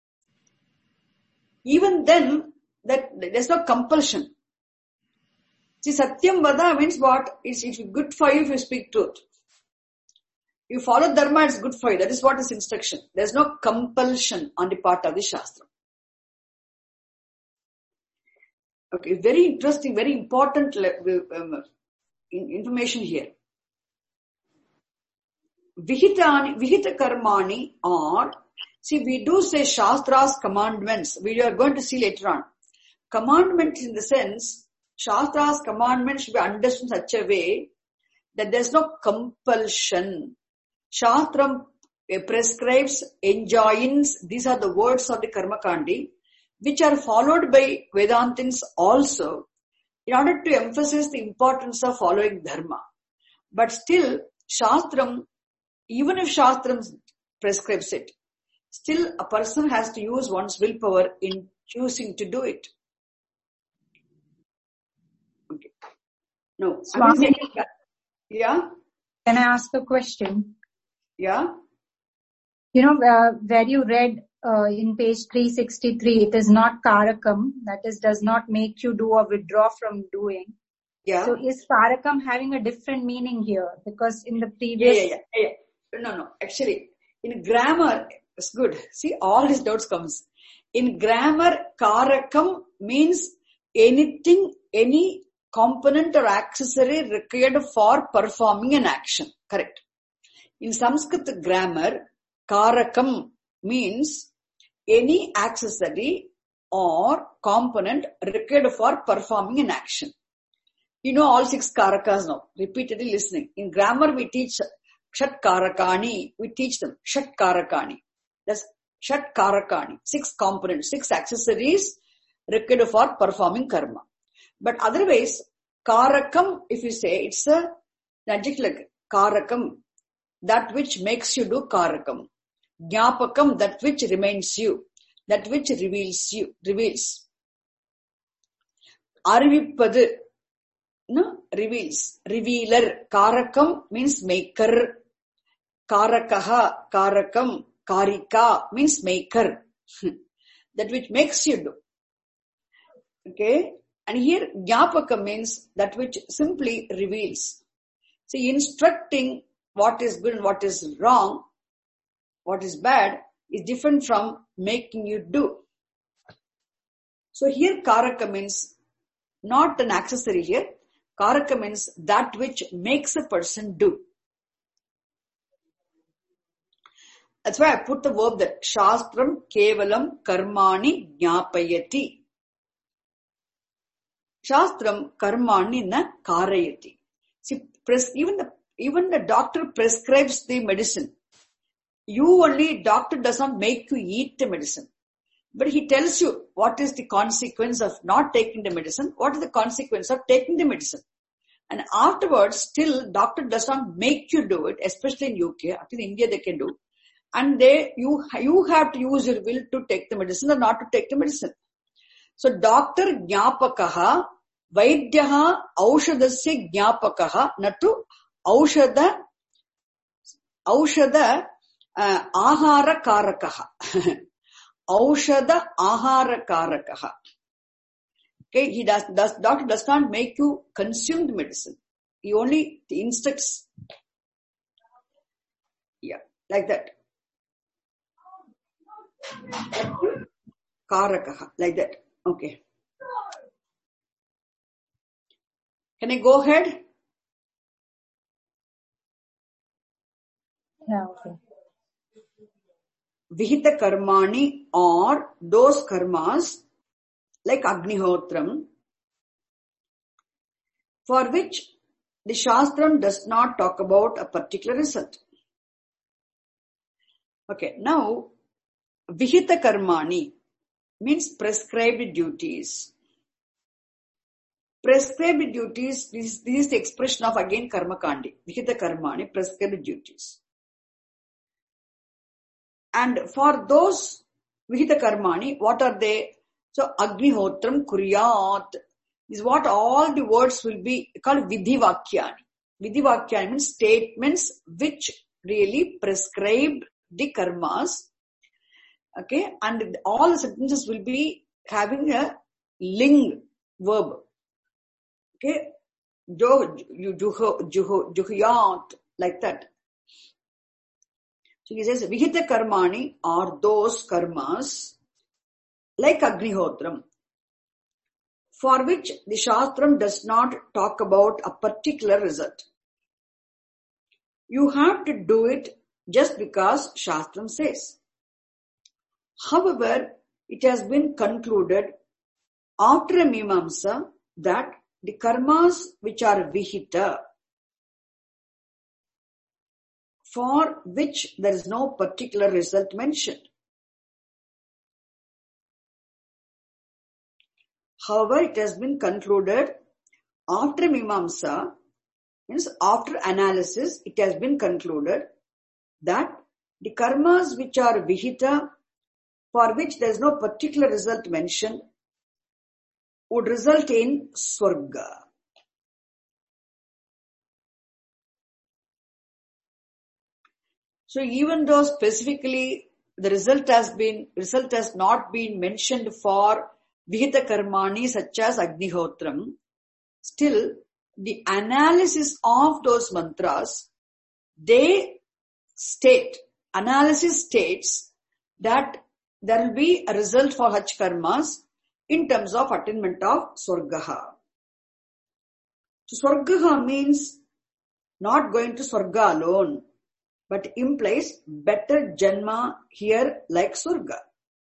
Even then, that there's no compulsion. See, Satyam Vada means what? It's good for you if you speak truth. You follow Dharma, it's good for you. That is what is instruction. There's no compulsion on the part of the Shastra. Okay, very interesting, very important information here. Vihita karmani are, see, we do say Shastra's commandments. We are going to see later on. Commandments in the sense, Shastra's commandments should be understood in such a way that there's no compulsion. Shastram prescribes, enjoins, these are the words of the Karma Kandi, which are followed by Vedantins also, in order to emphasize the importance of following Dharma. But still, Shastram, even if Shastram prescribes it, still a person has to use one's willpower in choosing to do it. Okay. No. Swami, yeah? Can I ask a question? Yeah? Where you read in page 363, it is not karakam, that is, does not make you do or withdraw from doing. Yeah. So is karakam having a different meaning here? Because in the previous... Yeah. No. Actually, in grammar, it's good. See, all these doubts comes. In grammar, karakam means anything, any component or accessory required for performing an action. Correct. In Sanskrit grammar, karakam means any accessory or component required for performing an action. You know all 6 karakas now, repeatedly listening. In grammar, we teach Shat Karakani. We teach them Shat Karakani. That's Shat Karakani. 6 components, 6 accessories required for performing karma. But otherwise, Karakam, if you say, it's an adjective like Karakam, that which makes you do Karakam. Jnapakam, that which remains you, that which reveals. Arivipadu, reveals. Revealer. Karakam means maker. Karakaha, karakam, karika means maker. That which makes you do. Okay. And here jnapaka means that which simply reveals. See, instructing what is good and what is wrong, what is bad, is different from making you do. So here karaka means not an accessory here. Karaka means that which makes a person do. That's why I put the verb that Shastram Kevalam Karmani Jnapayati. Shastram Karmani na Karayati. See, even the doctor prescribes the medicine. Doctor does not make you eat the medicine. But he tells you what is the consequence of not taking the medicine, what is the consequence of taking the medicine. And afterwards, still, doctor does not make you do it, especially in UK. I think in India they can do. And you have to use your will to take the medicine or not to take the medicine. So, doctor jnapakaha, vaidyaha, aushadasya jnapakaha, natu aushada ahara karakaha. Aushada ahara karakaha. Okay, doctor does not make you consume the medicine. He only instructs. Yeah, like that. Karakaha, like that. Okay. Can I go ahead? Yeah, okay. Vihita karmani or those karmas like Agnihotram for which the Shastram does not talk about a particular result. Okay, now Vihita karmani means prescribed duties. Prescribed duties, this is the expression of again karma kandi. Vihita karmani, prescribed duties. And for those Vihita karmani, what are they? So Agnihotram Kuryat is what all the words will be called Vidhivakyani. Vidhivakyani means statements which really prescribe the karmas. Okay, and all the sentences will be having a ling verb. Okay, juhyat, like that. So he says, Vihita karmani are those karmas like Agnihotram, for which the Shastram does not talk about a particular result. You have to do it just because Shastram says. However, it has been concluded after a Mimamsa that the karmas which are Vihita, for which there is no particular result mentioned. However, it has been concluded after Mimamsa, means after analysis, it has been concluded that the karmas which are Vihita, for which there is no particular result mentioned, would result in Swarga. So even though specifically the result has not been mentioned for Vihita karmani such as Agnihotram, still the analysis of those mantras, analysis states that there will be a result for such karmas in terms of attainment of Swargaha. So Swargaha means not going to Swarga alone, but implies better Janma here like Swarga.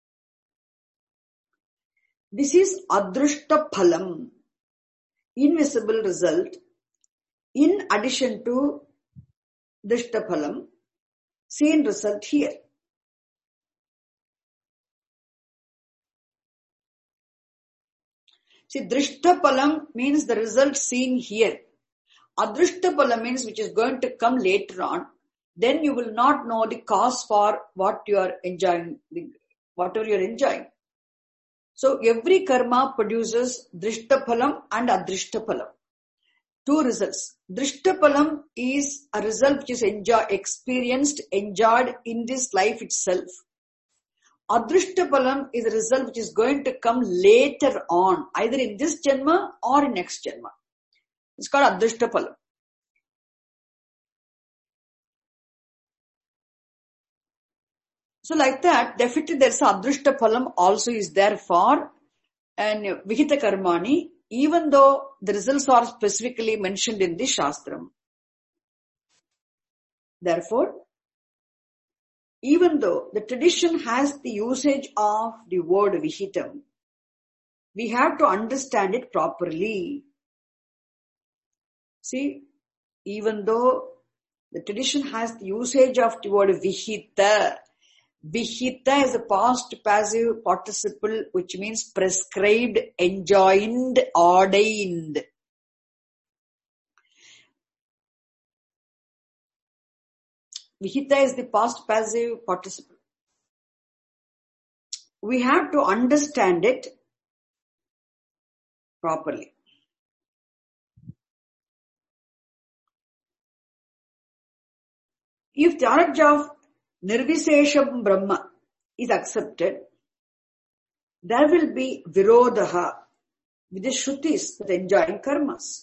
This is Adrushta Phalam, invisible result, in addition to Drishta Phalam, seen result here. See, Drishta Phalam means the result seen here. Adrushta Phalam means which is going to come later on. Then you will not know the cause for what you are enjoying, whatever you are enjoying. So every karma produces Drishta Phalam and Adrishta Phalam. two results. Drishtapalam is a result which is experienced, enjoyed in this life itself. Adrishtapalam is a result which is going to come later on, either in this Janma or in next Janma. It's called Adrishtapalam. So like that, definitely there's Adrishtapalam also is there for and Vihita Karmani, even though the results are specifically mentioned in the Shastram. Therefore, even though the tradition has the usage of the word Vihitam, we have to understand it properly. See, even though the tradition has the usage of the word Vihita, Vihita is a past passive participle which means prescribed, enjoined, ordained. Vihita is the past passive participle. We have to understand it properly. If the knowledge of Nirvisesham Brahma is accepted, there will be Virodaha with the Shrutis that enjoying karmas.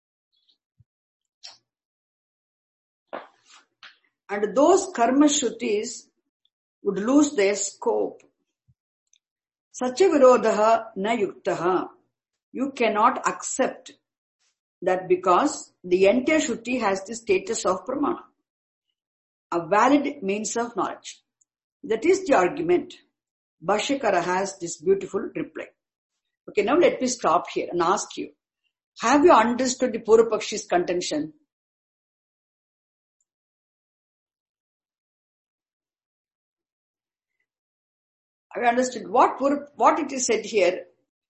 And those karma Shrutis would lose their scope. Such a Virodaha na yuktaha. You cannot accept that because the entire Shruti has the status of Pramana, a valid means of knowledge. That is the argument. Bhashyakara has this beautiful reply. Okay, now let me stop here and ask you, have you understood the Purvapakshi's contention? Have you understood what it is said here?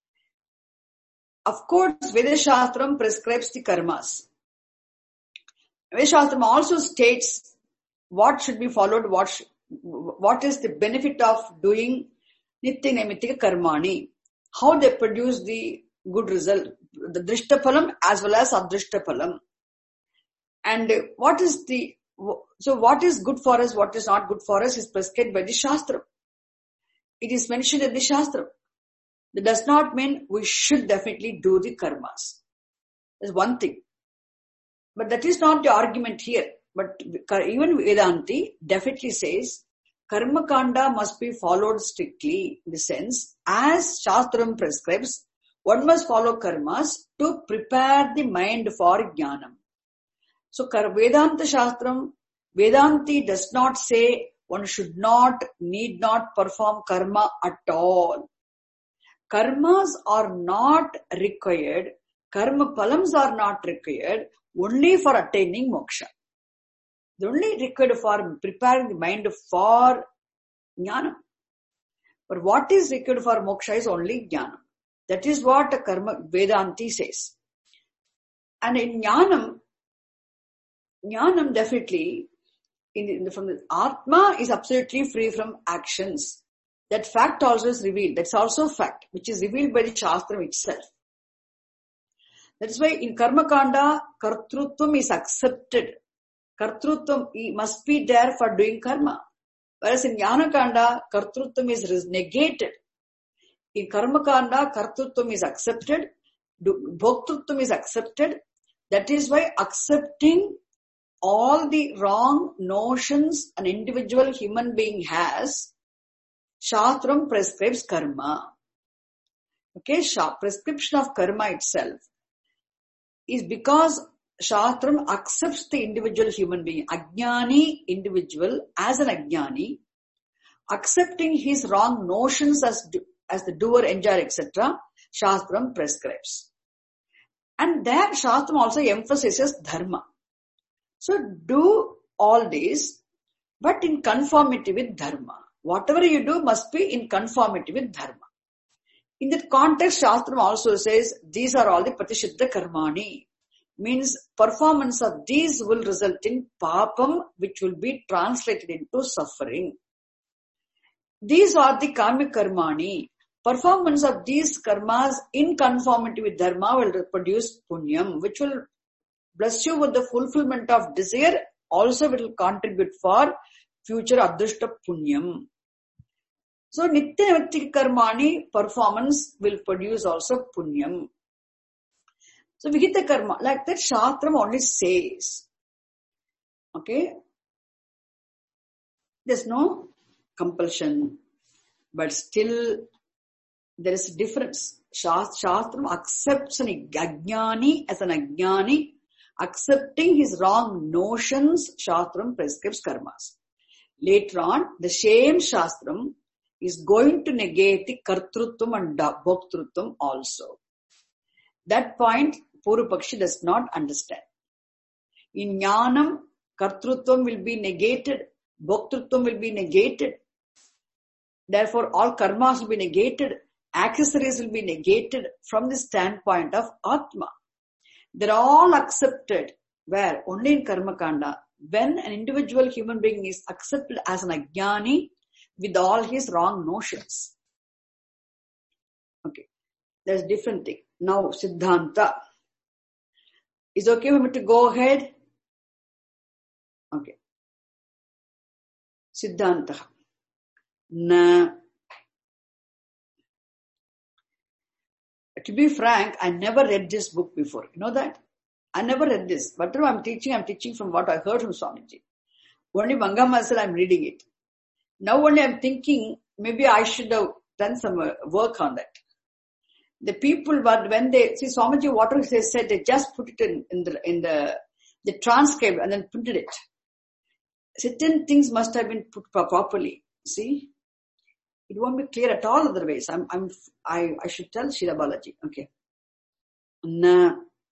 Of course, Veda Shastram prescribes the karmas. Veda Shastram also states what should be followed, what is the benefit of doing Nitya Naimittika Karmani, how they produce the good result, the Drishtapalam as well as Adrishtapalam. And what is good for us, what is not good for us is prescribed by the Shastra. It is mentioned in the Shastra. That does not mean we should definitely do the karmas. That's one thing. But that is not the argument here. But even Vedanti definitely says Karma Kanda must be followed strictly, in the sense as Shastram prescribes, one must follow karmas to prepare the mind for jnanam. So Vedanta Shastram, Vedanti does not say one should not, need not perform karma at all. Karmas are not required, karma palams are not required only for attaining moksha. They're only required for preparing the mind for jnana. But what is required for moksha is only jnana. That is what a karma Vedanti says. And in jnanam definitely, from the Atma is absolutely free from actions. That fact also is revealed. That's also fact, which is revealed by the Shastra itself. That is why in Karma Kanda, Kartrutvam is accepted. Kartrutvam must be there for doing karma. Whereas in Jnana Kanda, Kartrutvam is negated. In Karma Kanda, Kartrutvam is accepted. Bhoktrutvam is accepted. That is why accepting all the wrong notions an individual human being has, Shastram prescribes karma. Okay, prescription of karma itself is because Shastram accepts the individual human being, Ajnani individual as an Ajnani, accepting his wrong notions as the doer, enjoyer, etc. Shastram prescribes. And there Shastram also emphasizes dharma. So do all this, but in conformity with dharma. Whatever you do must be in conformity with dharma. In that context, Shastram also says, these are all the Pratishiddha Karmani. Means performance of these will result in papam, which will be translated into suffering. These are the karmic karmani. Performance of these karmas in conformity with dharma will produce punyam, which will bless you with the fulfillment of desire, also it will contribute for future adrishta punyam. So nitya naimittika karmani performance will produce also punyam. So vihita karma, like that Shastram only says. Okay? There's no compulsion. But still, there is a difference. Shastram accepts an ajnani as an ajnani. Accepting his wrong notions, Shastram prescribes karmas. Later on, the same Shastram is going to negate the kartrutvam and bhoktrutvam also. That point, Purupakshi does not understand. In Jnanam, kartrutvam will be negated, bhoktrutvam will be negated. Therefore, all karmas will be negated, accessories will be negated from the standpoint of Atma. They're all accepted. Where? Only in Karma Kanda. When an individual human being is accepted as an ajnani with all his wrong notions. Okay. There's a different thing. Now, Siddhanta. Is it okay for me to go ahead? Okay. Siddhanta. Na. To be frank, I never read this book before. You know that? I never read this. Whatever I'm teaching from what I heard from Swamiji. Only Mangama said I'm reading it. Now only I'm thinking, maybe I should have done some work on that. The people, when they see Swamiji, whatever they said, they just put it in the transcript and then printed it. Certain things must have been put properly. See? It won't be clear at all otherwise. I should tell Srila Balaji. Okay. Na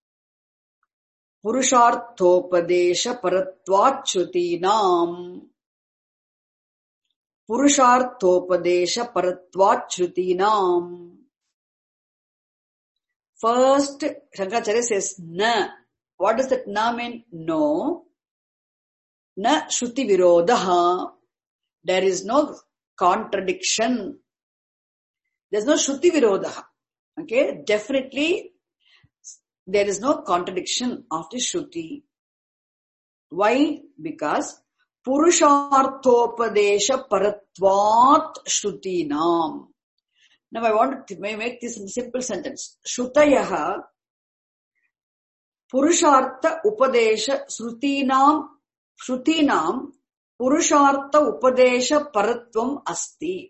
Purusharthopadesha paratvachutinam. Purusharthopadesha paratvachutinam. First, Shankaracharya says na. What does that na mean? No. Na shruti virodaha. There is no contradiction. There's no shruti virodaha. Okay, definitely there is no contradiction of the shruti. Why? Because purusharthopadesha paratvat shrutinam. Now I want to make this in a simple sentence. Shrutayaha purushartha upadesha shrutinam Purushartha upadesha paratvam asti.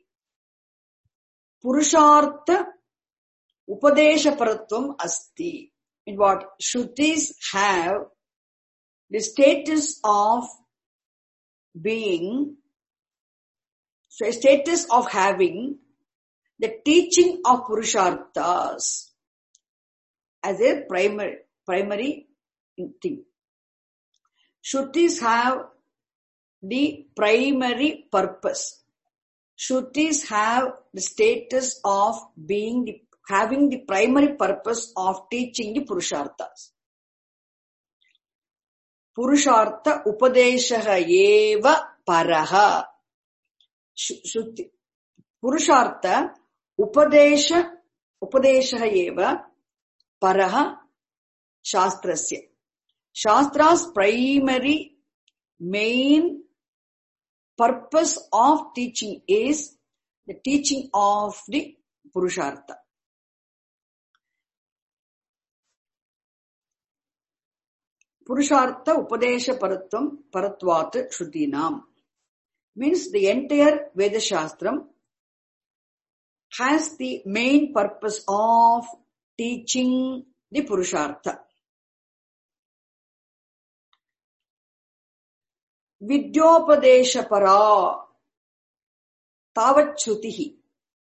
Purushartha upadesha paratvam asti. In what? Shrutis have the status of being, so a status of having the teaching of Purusharthas as a primary thing. Shrutis have the primary purpose. Shrutis have the status of having the primary purpose of teaching the Purusharthas. Purushartha upadeshaha eva paraha. Shruti. Purushartha upadeshaha eva paraha shastrasya. Shastra's primary main purpose of teaching is the teaching of the Purushartha. Purushartha upadesha paratvat shrutinam means the entire Veda Shastram has the main purpose of teaching the Purushartha. Vidyopadesha para tavat shrutihi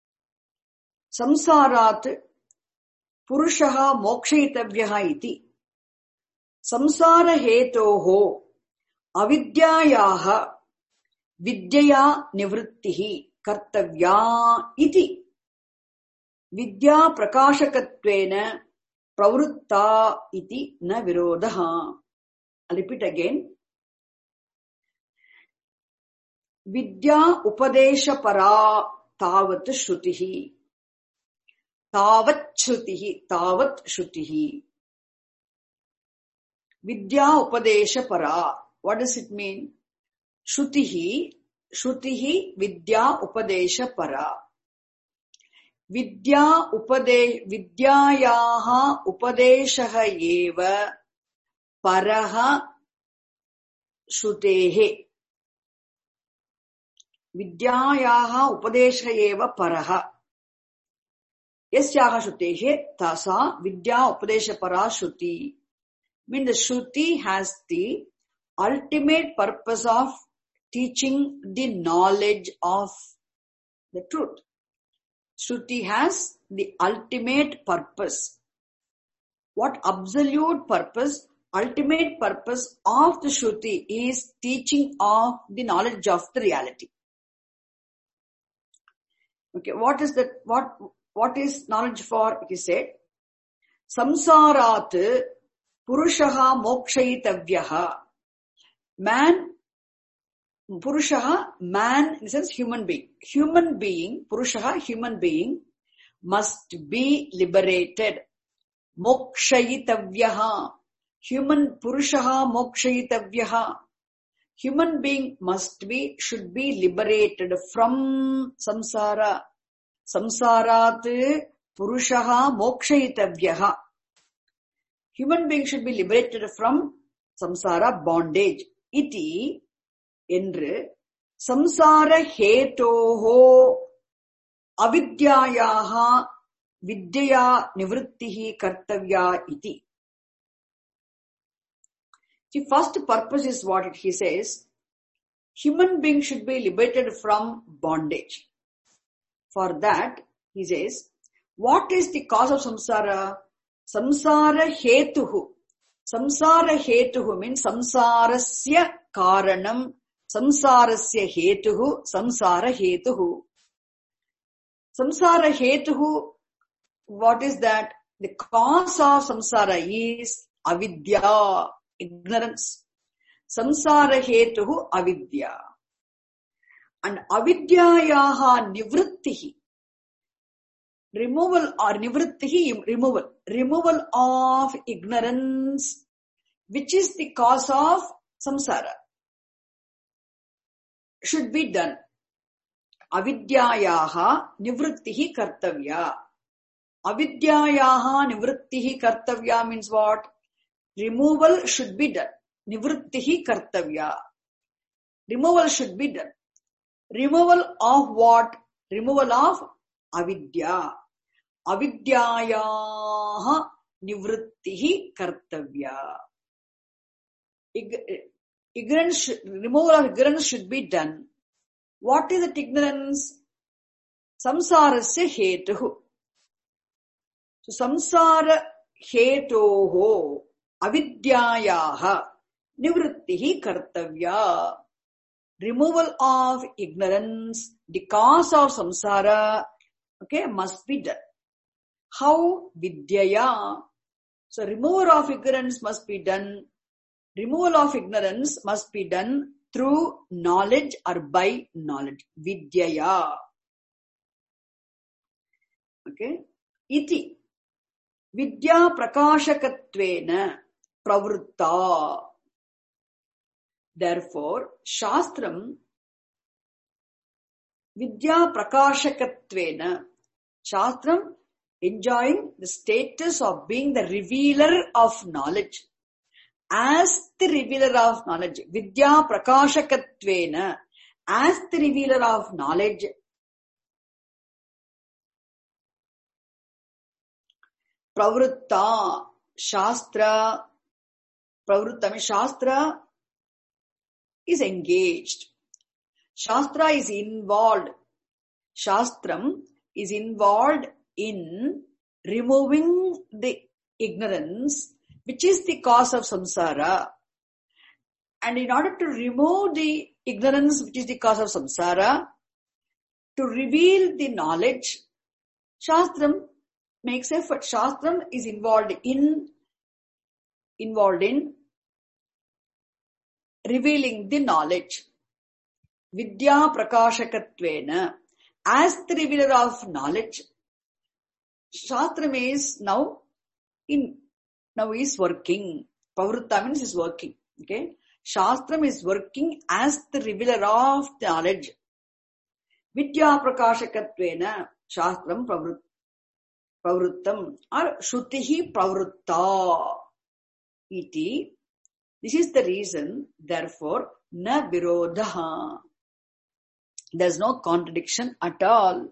samsarat purushaha mokshayitavyaha iti samsara hetoho avidyayaha vidyaya nivrittihi kartavya iti vidya prakashakatvena pravritta iti na virodaha. I'll repeat again. Vidya upadesha para tavat shrutihi. Tavat shrutihi. Vidya Upadesha Para. What does it mean? Shrutihi Vidya Upadesha Para. Vidyayaha Upadeshaha eva Paraha Shrutehe. Vidyayaha Upadeshaha eva Paraha. Yasyaha Shrutehe Tasa Vidya Upadesha Para Shruti. Means the Shruti has the ultimate purpose of teaching the knowledge of the truth. Shruti has the ultimate purpose. What absolute purpose, ultimate purpose of the Shruti is teaching of the knowledge of the reality. Okay, what is that? What is knowledge for? He said, Samsarat Purushaha Mokshayitavyaha. Purushaha, man, in the sense human being. Human being, Purushaha, human being, must be liberated. Mokshayitavyaha. Purushaha Mokshayitavyaha. Human being should be liberated from samsara. Samsarat Purushaha Mokshayitavyaha. Human being should be liberated from samsara bondage. Iti என்று சம்சார ஹேதோஹோ அவித்யாயாஹ வித்யா நிவృత్తిஹி கர்த்தவ்யா இதி. The first purpose is what he says. Human being should be liberated from bondage. For that, he says, what is the cause of samsara? Samsara hetuhu. Samsara hetuhu means samsarasya karanam. Samsarasya hetuhu, samsara hetuhu. Samsara hetuhu, what is that? The cause of samsara is avidya, ignorance. Samsara hetuhu avidya. And avidyayaha nivrittihi. Removal or nivrittihi, removal of ignorance, which is the cause of samsara, should be done. Avidyayaha nivrittihi kartavya. Avidyayaha nivrittihi kartavya means what? Removal should be done. Nivrittihi kartavya. Removal should be done. Removal of what? Removal of avidya. Avidyayaha nivrittihi kartavya. Removal of ignorance should be done. What is that ignorance? Samsarasya hetuhu. So samsara hetoho avidyayaha nivrittihi kartavya. Removal of ignorance, the cause of samsara, okay, must be done. How? Vidyaya. So removal of ignorance must be done. Removal of ignorance must be done through knowledge or by knowledge. Vidyaya. Okay. Iti. Vidya prakashakatvena pravritta. Therefore, Shastram Vidya prakashakatvena. Shastram enjoying the status of being the revealer of knowledge. As the revealer of knowledge, Vidya prakashakatvena, as the revealer of knowledge, pravritta, Shastra, pravritta means Shastra is engaged. Shastra is involved. Shastram is involved in removing the ignorance which is the cause of samsara. And in order to remove the ignorance which is the cause of samsara, to reveal the knowledge, Shastram makes effort. Shastram is involved in revealing the knowledge. Vidya prakashakatvena. As the revealer of knowledge, Shastram is now is working. Pravritta means is working. Okay. Shastram is working as the revealer of the knowledge. Vidya prakashakatvena shastram pravrittam or Shrutihi pravritta iti. This is the reason, therefore, na virodha. There's no contradiction at all.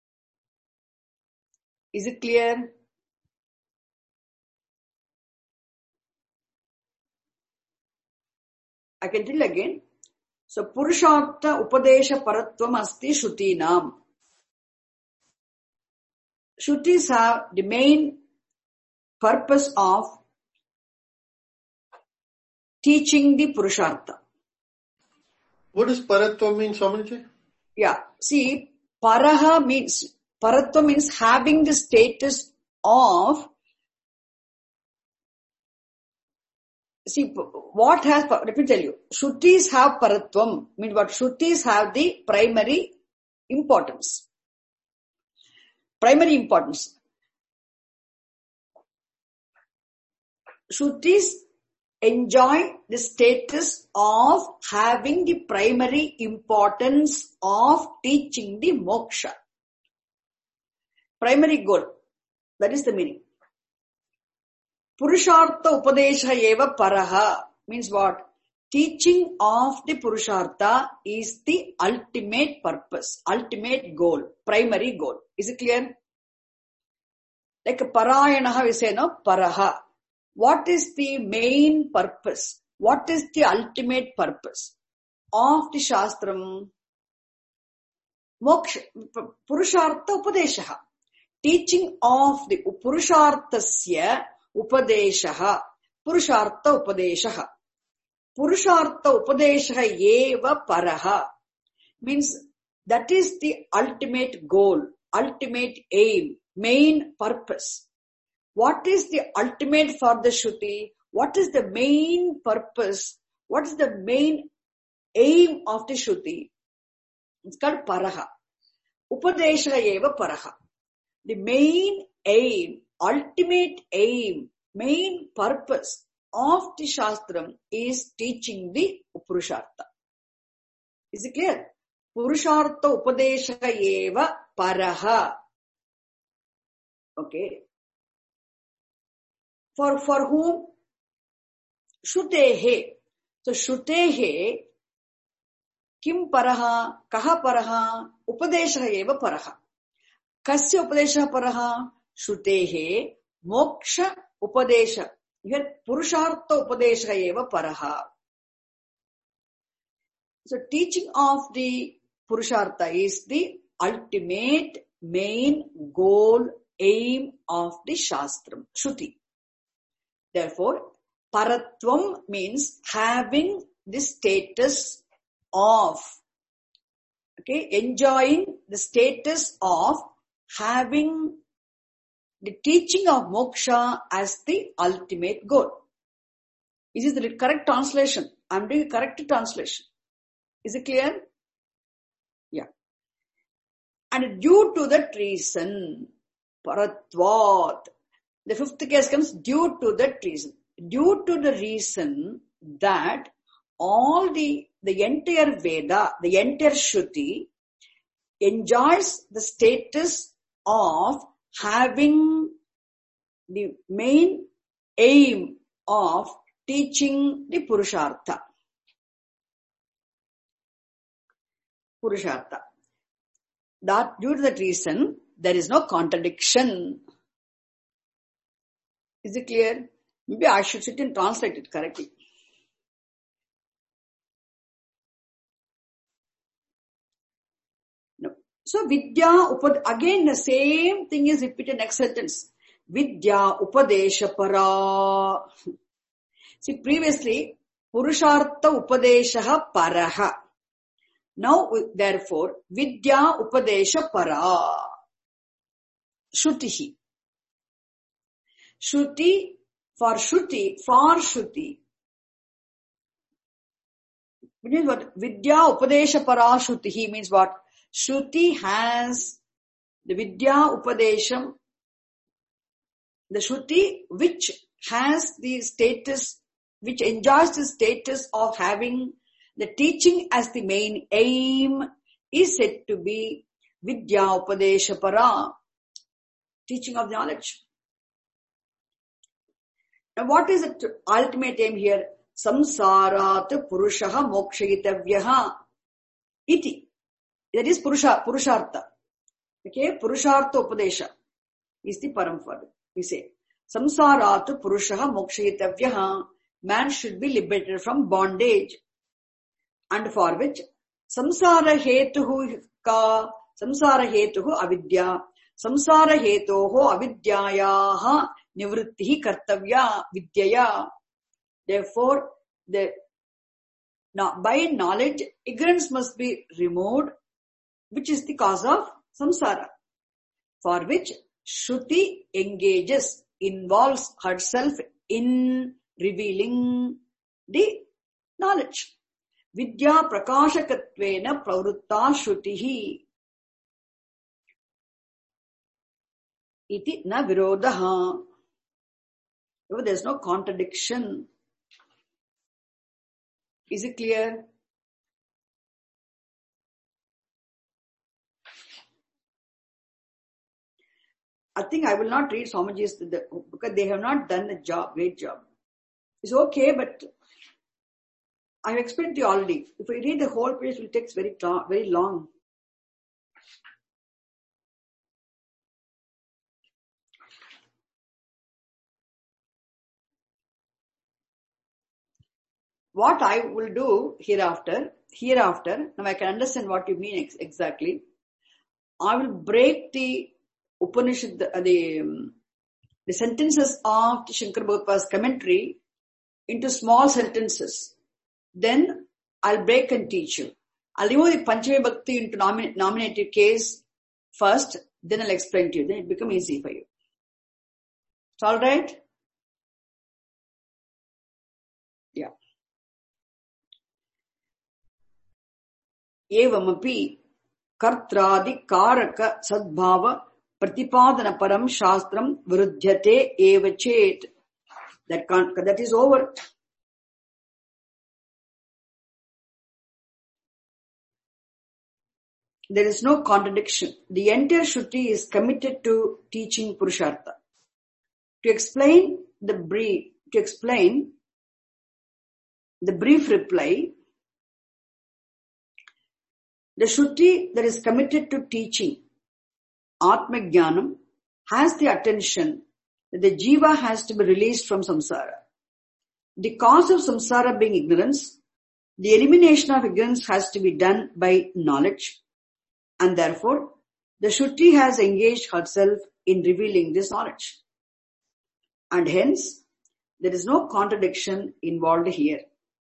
Is it clear? I can tell again. So, Purushartha Upadesha Paratvam Asti Shrutinam. Shrutis have the main purpose of teaching the Purushartha. What does Paratva mean, Swamiji? Yeah. See, Paratva means having the status of. See, what has, let me tell you, Shrutis have Paratvam, means what? Shrutis have the primary importance. Primary importance. Shrutis enjoy the status of having the primary importance of teaching the moksha. Primary goal. That is the meaning. Purushartha Upadesha eva paraha means what? Teaching of the Purushartha is the ultimate purpose, ultimate goal, primary goal. Is it clear? Like a parayanaha we say, no? Paraha. What is the main purpose? What is the ultimate purpose of the Shastram? Moksha, Purushartha Upadesha. Teaching of the Purusharthasya Upadeshaha. Purushartha Upadeshaha. Purushartha Upadeshaha eva paraha. Means that is the ultimate goal, ultimate aim, main purpose. What is the ultimate for the Shruti? What is the main purpose? What is the main aim of the Shruti? It's called paraha. Upadeshaha eva paraha. The main aim, ultimate aim, main purpose of the Shastram is teaching the Purushartha. Is it clear? Purushartha Upadesha eva paraha. Okay. For whom? Shrutehe. So Shrutehe kim paraha, kaha paraha, Upadesha eva paraha. Kasya Upadesha paraha? Shrutehe moksha Upadesha. Here Purushartha Upadesha eva paraha. So teaching of the Purushartha is the ultimate main goal, aim of the Shastram, Shruti. Therefore, Paratvam means having the status of, okay, enjoying the status of having the teaching of moksha as the ultimate goal. This is the correct translation. I am doing a correct translation. Is it clear? Yeah. And due to that reason, paratvat, the fifth case comes due to that reason. Due to the reason that all the entire Veda, the entire Shruti enjoys the status of having the main aim of teaching the Purushartha. Purushartha. That due to that reason, there is no contradiction. Is it clear? Maybe I should sit and translate it correctly. No. So Vidya again the same thing is repeated next sentence. Vidya Upadesha para. See, previously Purushartha Upadeshaha paraha. Now, therefore, Vidya Upadesha para. Shrutihi. Shruti, for Shruti. Means what? Vidya Upadesha para Shrutihi means what? Shruti has the Vidya Upadesham, the Shruti which has the status which enjoys the status of having the teaching as the main aim, is said to be Vidya Upadesha Para, teaching of knowledge. Now what is the ultimate aim here? Samsarat Purushaha Mokshayitavyaha iti. That is Purushartha. Okay, Purushartha Upadesha is the param for it. We say, Samsarat Purushaha Mokshayitavyaha, man should be liberated from bondage, and for which Samsara Hetuhu Avidya, Samsara Hetoho Avidyayaha Nivrittihi Kartavya Vidyaya. Therefore, by knowledge, ignorance must be removed, which is the cause of samsara, for which Shruti involves herself in revealing the knowledge. Vidya prakashakatvena pravritta Shrutihi iti na virodaha. There is no contradiction. Is it clear? I think I will not read Swamiji's because they have not done a great job. It's okay, but I have explained to you already. If we read the whole page, it will take very long. What I will do hereafter, now I can understand what you mean exactly. I will break the Upanishad, the sentences of Shankara Bhagavata's commentary into small sentences. Then I'll break and teach you. I'll remove the Panchami Bhakti into nominative case first, then I'll explain to you. Then it becomes easy for you. It's alright? Yeah. Evamapi kartradi karaka sadbhava pratipadana param shastram virudhyate eva chet. That is over. There is no contradiction. The entire Shruti is committed to teaching Purushartha. To explain the brief reply, the Shruti that is committed to teaching Atma Jnanam has the attention that the Jiva has to be released from samsara. The cause of samsara being ignorance, the elimination of ignorance has to be done by knowledge, and therefore the Shruti has engaged herself in revealing this knowledge. And hence, there is no contradiction involved here.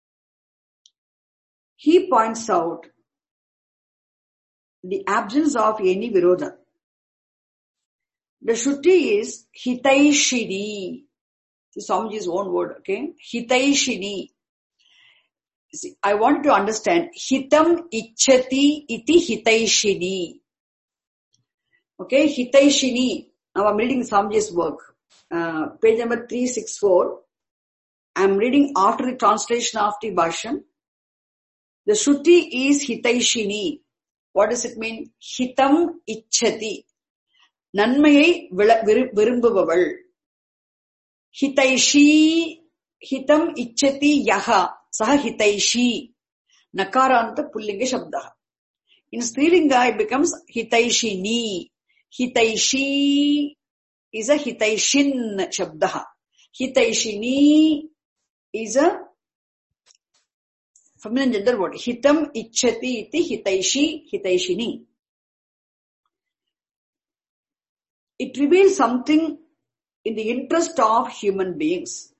He points out the absence of any virodha. The Shruti is Hitaishini. This is Swamiji's own word, okay? Hitaishini. See, I want to understand. Hitam Ichchati iti Hitaishini. Okay, Hitaishini. Now I'm reading Swamiji's work. Page number 364. I'm reading after the translation of the Bhashyam. The Shruti is Hitaishini. What does it mean? Hitam Ichchati. Nanmayai virumbuvavள். Hitaishi. Hitam Ichchati yaha. Saha Hitaishi. Nakaranta Pullinga Shabdaha. In Strilinga it becomes Hitaishini. Hitaishi is a Hitaishin Shabdaha. Hitaishini is a feminine gender word. Hitam Ichchati iti Hitaishi, Hitaishini. It reveals something in the interest of human beings.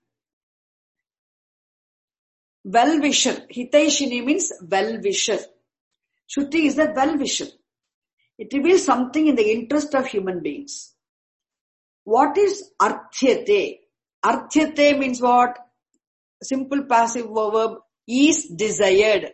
Well-wisher. Hitaishini means well-wisher. Shruti is the well-wisher. It reveals something in the interest of human beings. What is arthyate? Arthyate means what? Simple passive verb is desired.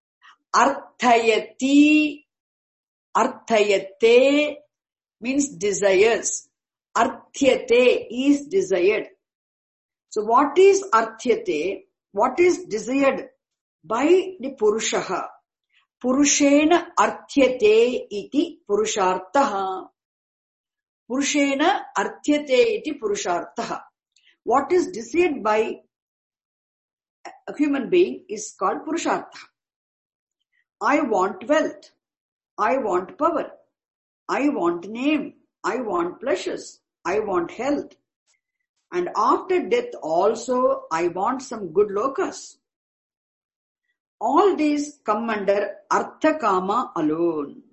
Arthayati, arthayate means desires. Arthyate is desired. So what is arthyate? what is desired by the Purushaha. Purushena arthyate iti purusharthaha. Purushena arthyate iti purusharthaha. What is desired by a human being is called purushartha. I want wealth. I want power. I want name. I want pleasures. I want health. And after death also, I want some good lokas. All these come under Artha Kama alone.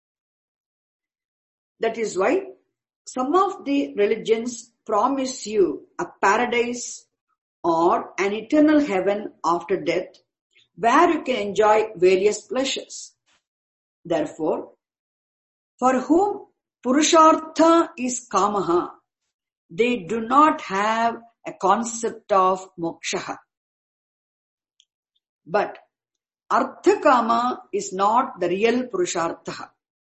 That is why some of the religions promise you a paradise or an eternal heaven after death where you can enjoy various pleasures. Therefore, for whom Purushartha is Kamaha, they do not have a concept of moksha. But Artha Kama is not the real Purushartha.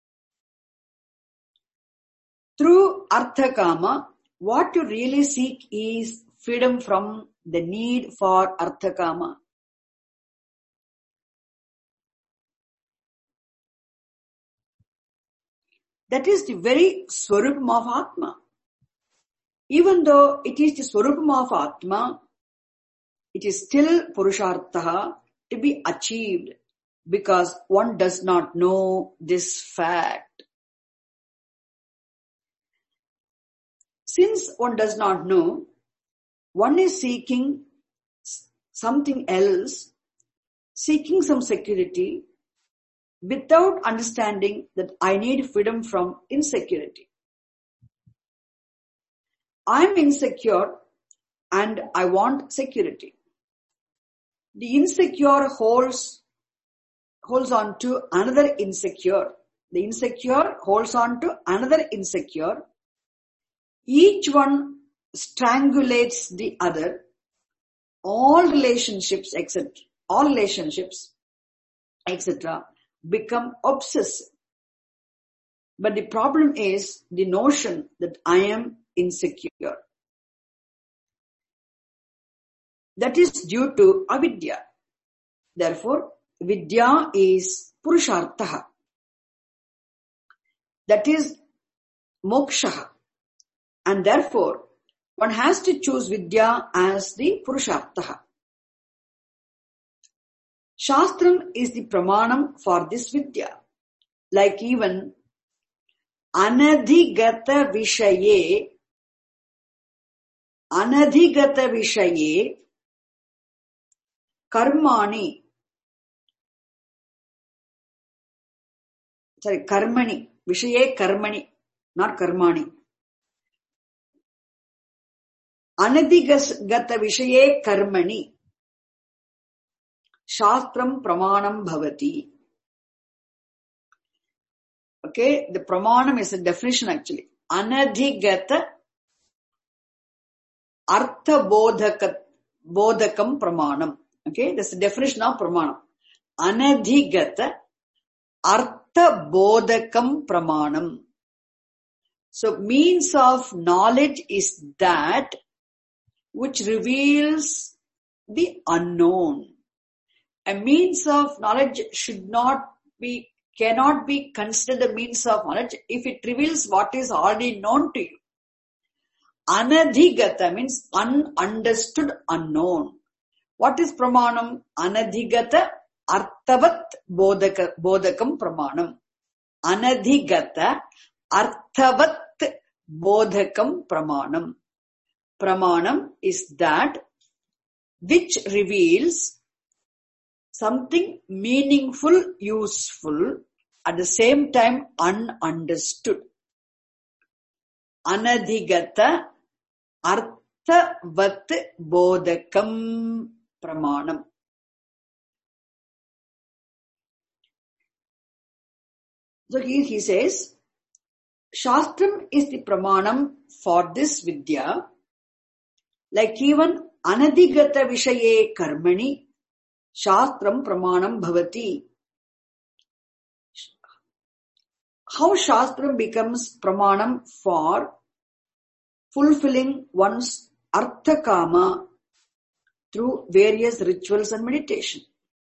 Through Artha Kama, what you really seek is freedom from the need for Artha Kama. That is the very Swarupam of Atma. Even though it is the Swarupam of Atma, it is still Purushartha to be achieved because one does not know this fact. Since one does not know, one is seeking something else, seeking some security, without understanding that I need freedom from insecurity. I am insecure and I want security. The insecure holds on to another insecure. The insecure holds on to another insecure. Each one strangulates the other. All relationships, etc., become obsessive. But the problem is the notion that I am insecure. That is due to avidya. Therefore, vidya is purushartha. That is moksha. And therefore, one has to choose vidya as the purushartha. Shastram is the pramanam for this vidya. Like even anadhigata vishaye karmani, vishaye karmani, not karmani. Anadhigata vishaye karmani, shastram pramanam bhavati. Okay, the pramanam is a definition actually. Anadhigata artha bodhakam pramanam. Okay, that's the definition of pramanam. Anadhigata artha bodhakam pramanam. So means of knowledge is that which reveals the unknown. A means of knowledge cannot be considered a means of knowledge if it reveals what is already known to you. Anadhigata means ununderstood, unknown. What is pramanam? Anadhigata arthavat bodhakam pramanam. Anadhigata arthavat bodhakam pramanam. Pramanam is that which reveals something meaningful, useful, at the same time ununderstood. Anadhigata arthavat bodhakam pramanam. So here he says, Shastram is the pramanam for this vidya. Like even anadhigata vishaye karmani, shastram pramanam bhavati. How shastram becomes pramanam for fulfilling one's artha kama through various rituals and meditation.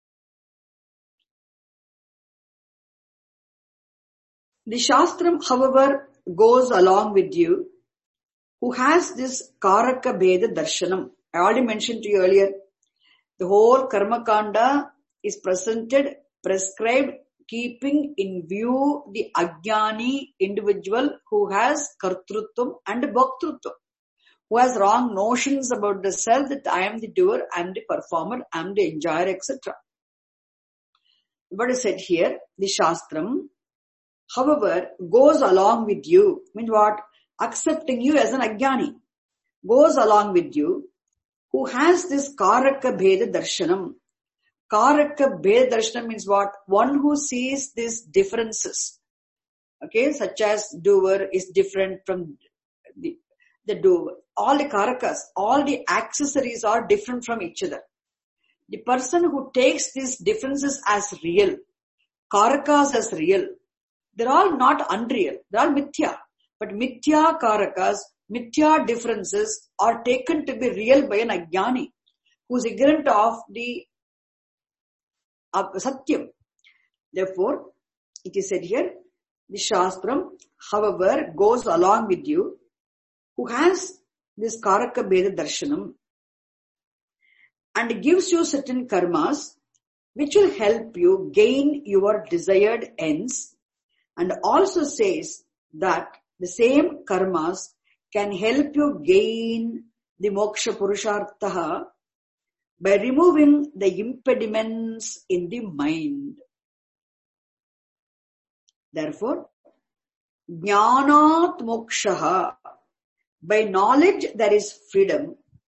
The Shastram, however, goes along with you who has this Karaka Bheda Darshanam. I already mentioned to you earlier, the whole Karma Kanda is prescribed, keeping in view the Ajnani individual who has Kartrutvam and Bhaktrutvam, who has wrong notions about the self, that I am the doer, I am the performer, I am the enjoyer, etc. What is said here, the Shastram, however, goes along with you. Means what? Accepting you as an Ajnani. Goes along with you, who has this Karaka Bheda Darshanam. Karaka Bheda Darshanam means what? One who sees these differences. Okay, such as doer is different from the doer. All the Karakas, all the accessories are different from each other. The person who takes these differences as real, Karakas as real, they're all not unreal, they're all Mithya. But Mithya Karakas, Mithya differences are taken to be real by an Ajnani, who is ignorant of the Satyam. Therefore, it is said here, the Shastram, however, goes along with you, who has this Karaka Bheda Darshanam, and gives you certain karmas, which will help you gain your desired ends, and also says that the same karmas can help you gain the moksha purushartha by removing the impediments in the mind. Therefore, jnanat mokshaha, by knowledge there is freedom.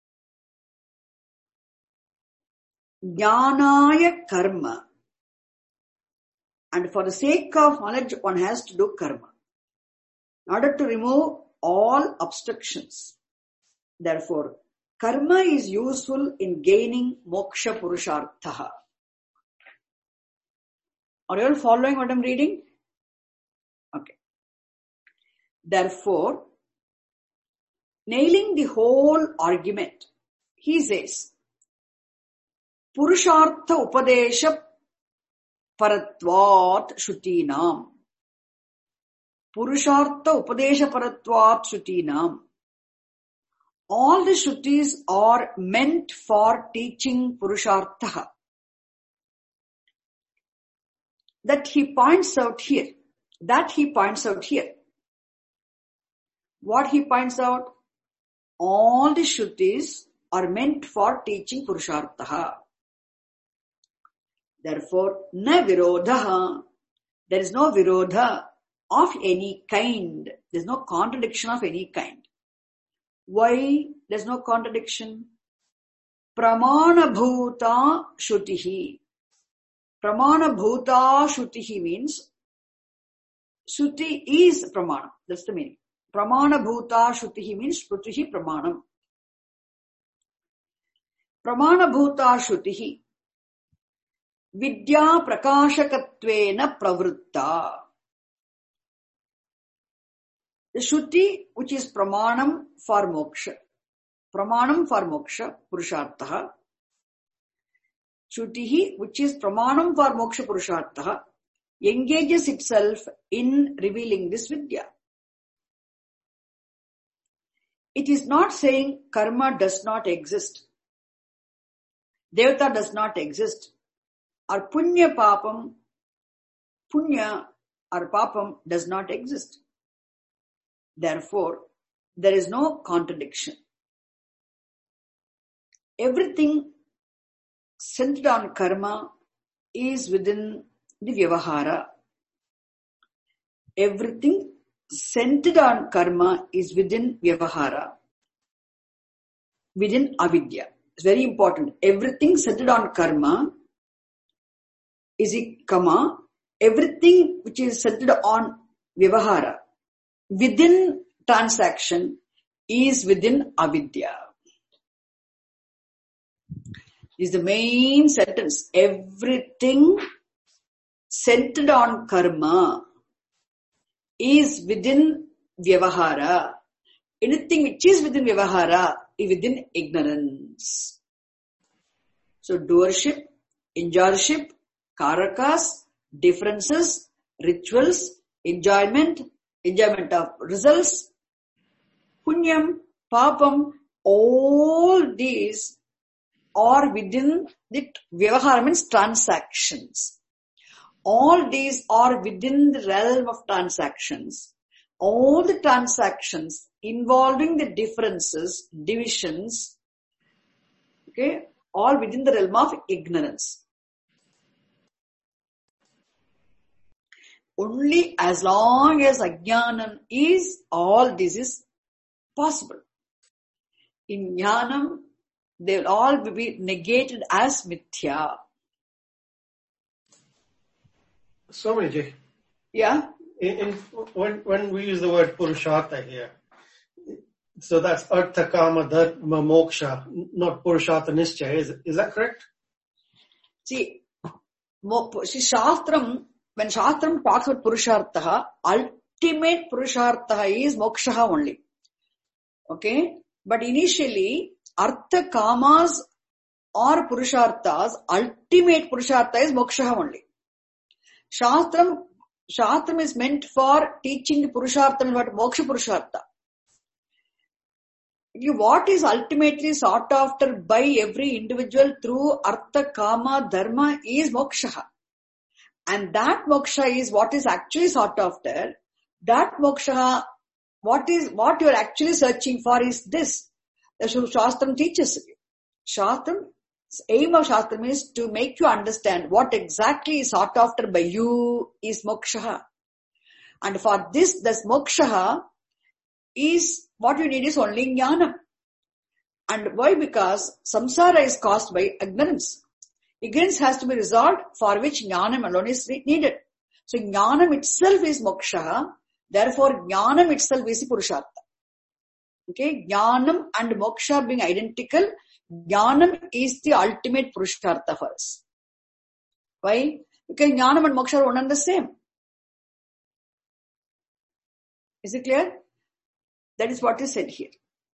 Jnanaya karma, and for the sake of knowledge one has to do karma in order to remove all obstructions. Therefore, karma is useful in gaining moksha purushartha. Are you all following what I'm reading? Okay. Therefore, nailing the whole argument, he says, Purushartha Upadesha Paratvat Shrutinam. Purushartha Upadesha Paratvat Shrutinam. All the Shrutis are meant for teaching Purushartha. That he points out here. What he points out? All the Shrutis are meant for teaching Purushartha. Therefore, na virodha. There is no virodha of any kind. There is no contradiction of any kind. Why there is no contradiction? Pramana bhuta shutihi. Pramana bhuta shutihi means Shruti is pramana. That's the meaning. Pramana bhuta shutihi means Shruti pramanam. Pramana bhuta shutihi. Vidya prakashakatvena pravritta. The Shruti, which is pramanam for moksha, purushartha. Shruti, which is pramanam for moksha purushartha, engages itself in revealing this vidya. It is not saying karma does not exist, devata does not exist, or punya or papam does not exist. Therefore, there is no contradiction. Everything centered on karma is within the vyavahara. Everything centered on karma is within vyavahara, within avidya. It's very important. Everything centered on karma is a karma. Everything which is centered on vyavahara, within transaction, is within avidya. This is the main sentence. Everything centered on karma is within vyavahara. Anything which is within vyavahara is within ignorance. So doership, enjoyership, karakas, differences, rituals, enjoyment of results, punyam, papam, all these are within the vyavahara means transactions. All these are within the realm of transactions. All the transactions involving the differences, divisions, okay, all within the realm of ignorance. Only as long as ajnanam is, all this is possible. In jnanam, they will all be negated as mithya. Swamiji. Yeah? When we use the word purushartha here, so that's artha, kama, dharma, moksha, not purushartha nischaya. Is that correct? See, Shastram, when Shastram talks about purushartha, ultimate purushartha is moksha only. Okay? But initially, artha, kamas or purusharthas, ultimate purushartha is moksha only. Shastram is meant for teaching the purushartha, what moksha purushartha. What is ultimately sought after by every individual through artha, kama, dharma is moksha. And that moksha is what is actually sought after. That moksha, what you are actually searching for is this. The Shastram teaches you. Aim of Shastram is to make you understand what exactly is sought after by you is moksha. And for this moksha is, what you need is only jnanam. And why? Because samsara is caused by ignorance. Ignorance has to be resolved, for which jnanam alone is needed. So jnanam itself is moksha, therefore jnanam itself is the purushartha. Okay, jnanam and moksha being identical, jnanam is the ultimate purushartha for us. Why? Because jnanam and moksha are one and the same. Is it clear? That is what is said here.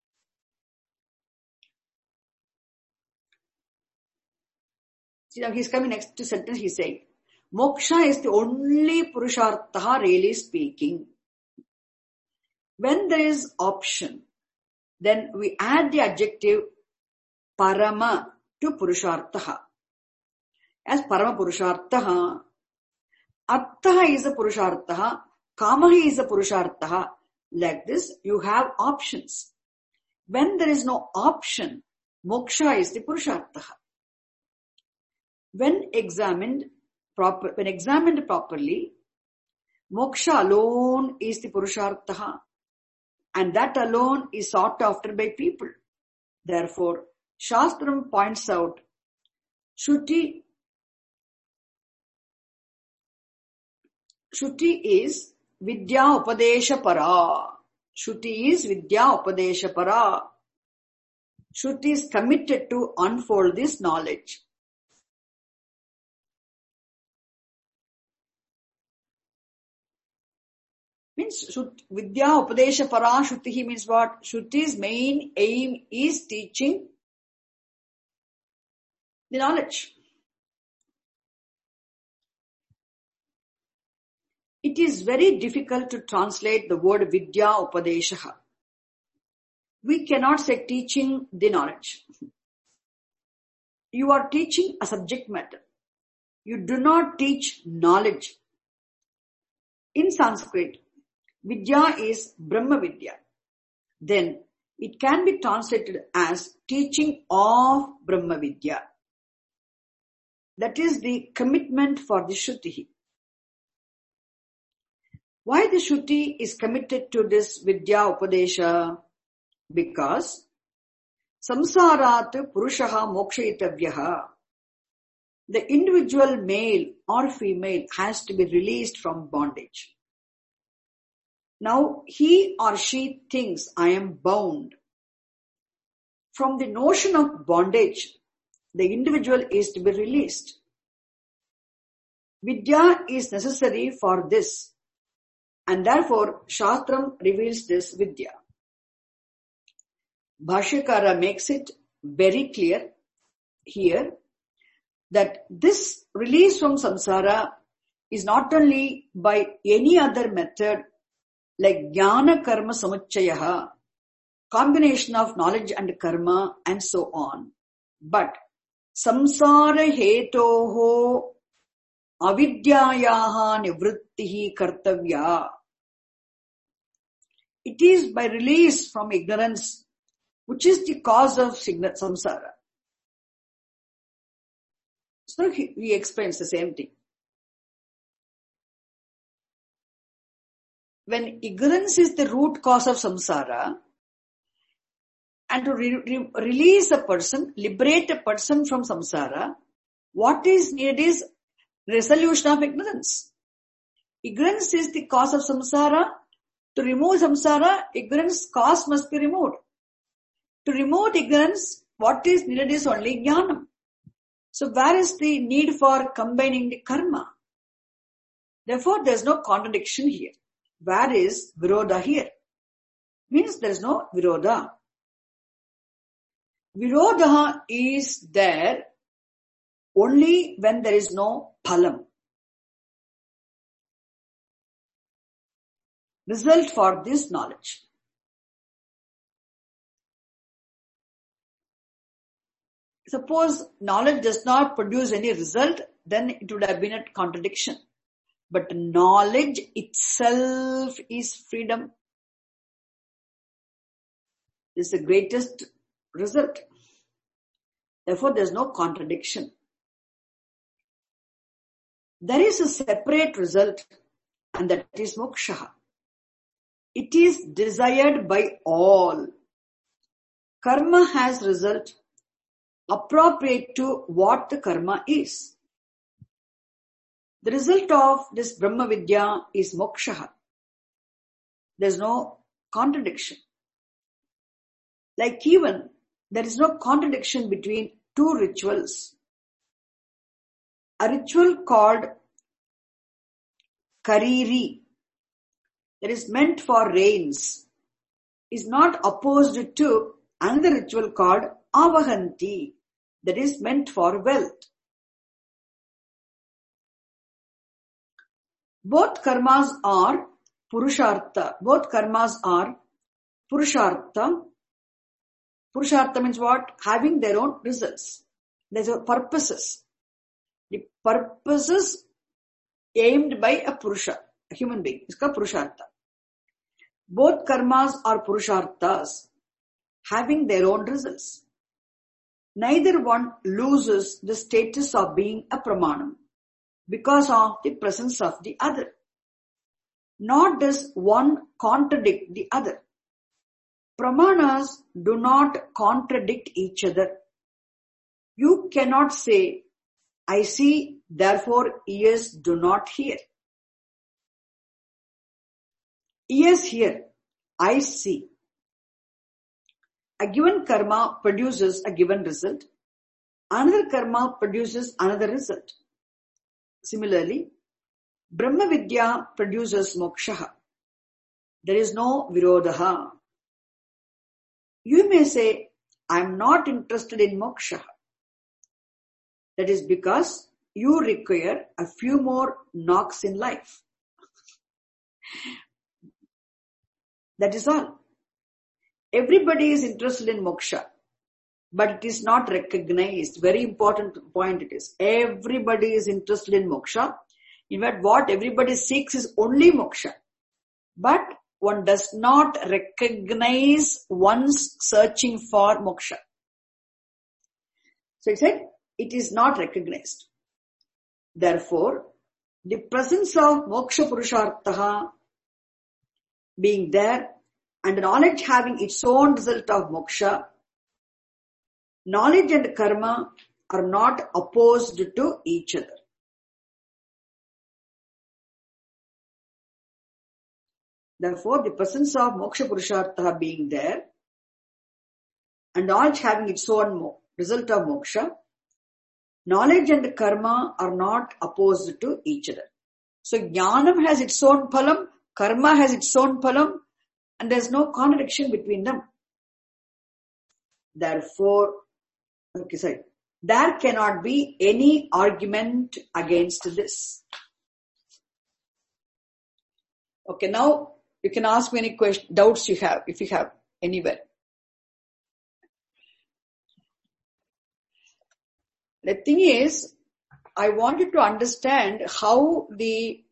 See, now he's coming next to sentence, he's saying, moksha is the only purushartha really speaking. When there is option, then we add the adjective parama to purushartha. As parama purushartha, attha is a purushartha, kamahi is a purushartha. Like this, you have options. When there is no option, moksha is the purushartha. When examined properly, moksha alone is the purushartha, and that alone is sought after by people. Therefore, Shastram points out, Shruti is Vidya Upadesha Para. Shruti is Vidya Upadesha Para. Shruti is committed to unfold this knowledge. Means Vidya Upadesha Para Shruti means what? Shruti's main aim is teaching the knowledge. It is very difficult to translate the word Vidya Upadesha. We cannot say teaching the knowledge. You are teaching a subject matter. You do not teach knowledge. In Sanskrit, Vidya is Brahma Vidya. Then it can be translated as teaching of Brahma Vidya. That is the commitment for the Shruti. Why the Shruti is committed to this Vidya Upadesha? Because samsarat purushaha mokshayitavyaha. The individual male or female has to be released from bondage. Now he or she thinks, I am bound. From the notion of bondage, the individual is to be released. Vidya is necessary for this. And therefore, Shastram reveals this Vidya. Bhashyakara makes it very clear here that this release from samsara is not only by any other method like jnana karma samuchchayaha, combination of knowledge and karma and so on, but samsara hetoho avidyayaha nivrittihi kartavya. It is by release from ignorance, which is the cause of samsara. So he explains the same thing. When ignorance is the root cause of samsara, and to release a person, liberate a person from samsara, what is needed is resolution of ignorance. Ignorance is the cause of samsara. To remove samsara, ignorance cause must be removed. To remove ignorance, what is needed is only jnanam. So where is the need for combining the karma? Therefore, there is no contradiction here. Where is virodha here? Means there is no virodha. Virodha is there only when there is no phalam. Result for this knowledge. Suppose knowledge does not produce any result, then it would have been a contradiction. But knowledge itself is freedom. This is the greatest result. Therefore, there is no contradiction. There is a separate result, and that is moksha. It is desired by all. Karma has result appropriate to what the karma is. The result of this Brahma Vidya is moksha. There is no contradiction. Like even, there is no contradiction between two rituals. A ritual called Kariri, that is meant for rains, is not opposed to another ritual called Avahanti, that is meant for wealth. Both karmas are purushartha. Both karmas are purushartha. Purushartha means what? Having their own results. There's purposes. The purposes aimed by a purusha, a human being. It's called purushartha. Both karmas are purusharthas, having their own results. Neither one loses the status of being a pramanam because of the presence of the other. Nor does one contradict the other. Pramanas do not contradict each other. You cannot say, I see, therefore ears do not hear. Ears hear, eyes see. A given karma produces a given result. Another karma produces another result. Similarly, Brahma Vidya produces moksha. There is no virodha. You may say, I am not interested in moksha. That is because you require a few more knocks in life. That is all. Everybody is interested in moksha, but it is not recognized. Very important point it is. Everybody is interested in moksha. In fact, what everybody seeks is only moksha. But one does not recognize one's searching for moksha. So it said, it is not recognized. Therefore, the presence of moksha purushartha being there and knowledge having its own result of moksha, knowledge and karma are not opposed to each other. Therefore, the presence of moksha purushartha being there and knowledge having its own result of moksha, knowledge and karma are not opposed to each other. So, jnanam has its own phalam, karma has its own phalam, and there is no contradiction between them. Therefore, There cannot be any argument against this. Okay, now you can ask me any doubts you have, if you have anywhere. The thing is, I wanted to understand how the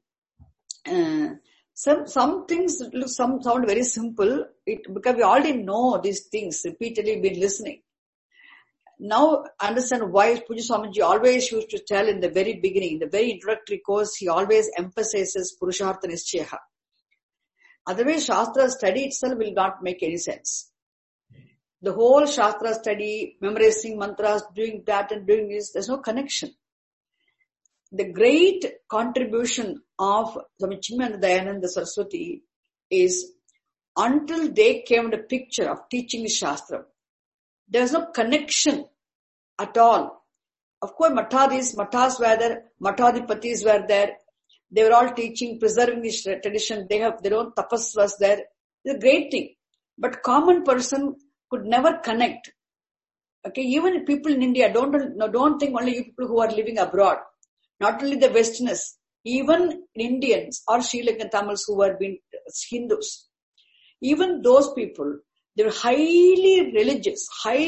some things sound very simple. Because we already know these things, repeatedly been listening. Now understand why Pujya Swamiji always used to tell in the very beginning, the very introductory course, he always emphasizes Purushartha Nischaya. Otherwise, Shastra study itself will not make any sense. The whole Shastra study, memorizing mantras, doing that and doing this, there's no connection. The great contribution of Swami Chinmayananda Dayananda Saraswati is until they came with a picture of teaching the Shastra, there's no connection at all. Of course, mathas were there, mathadipatis were there. They were all teaching, preserving this tradition. They have their own tapas was there. It's a great thing. But common person could never connect. Okay, even people in India, don't think only you people who are living abroad. Not only the Westerners, even Indians or Sri Lankan Tamils who were being Hindus. Even those people, they were highly religious.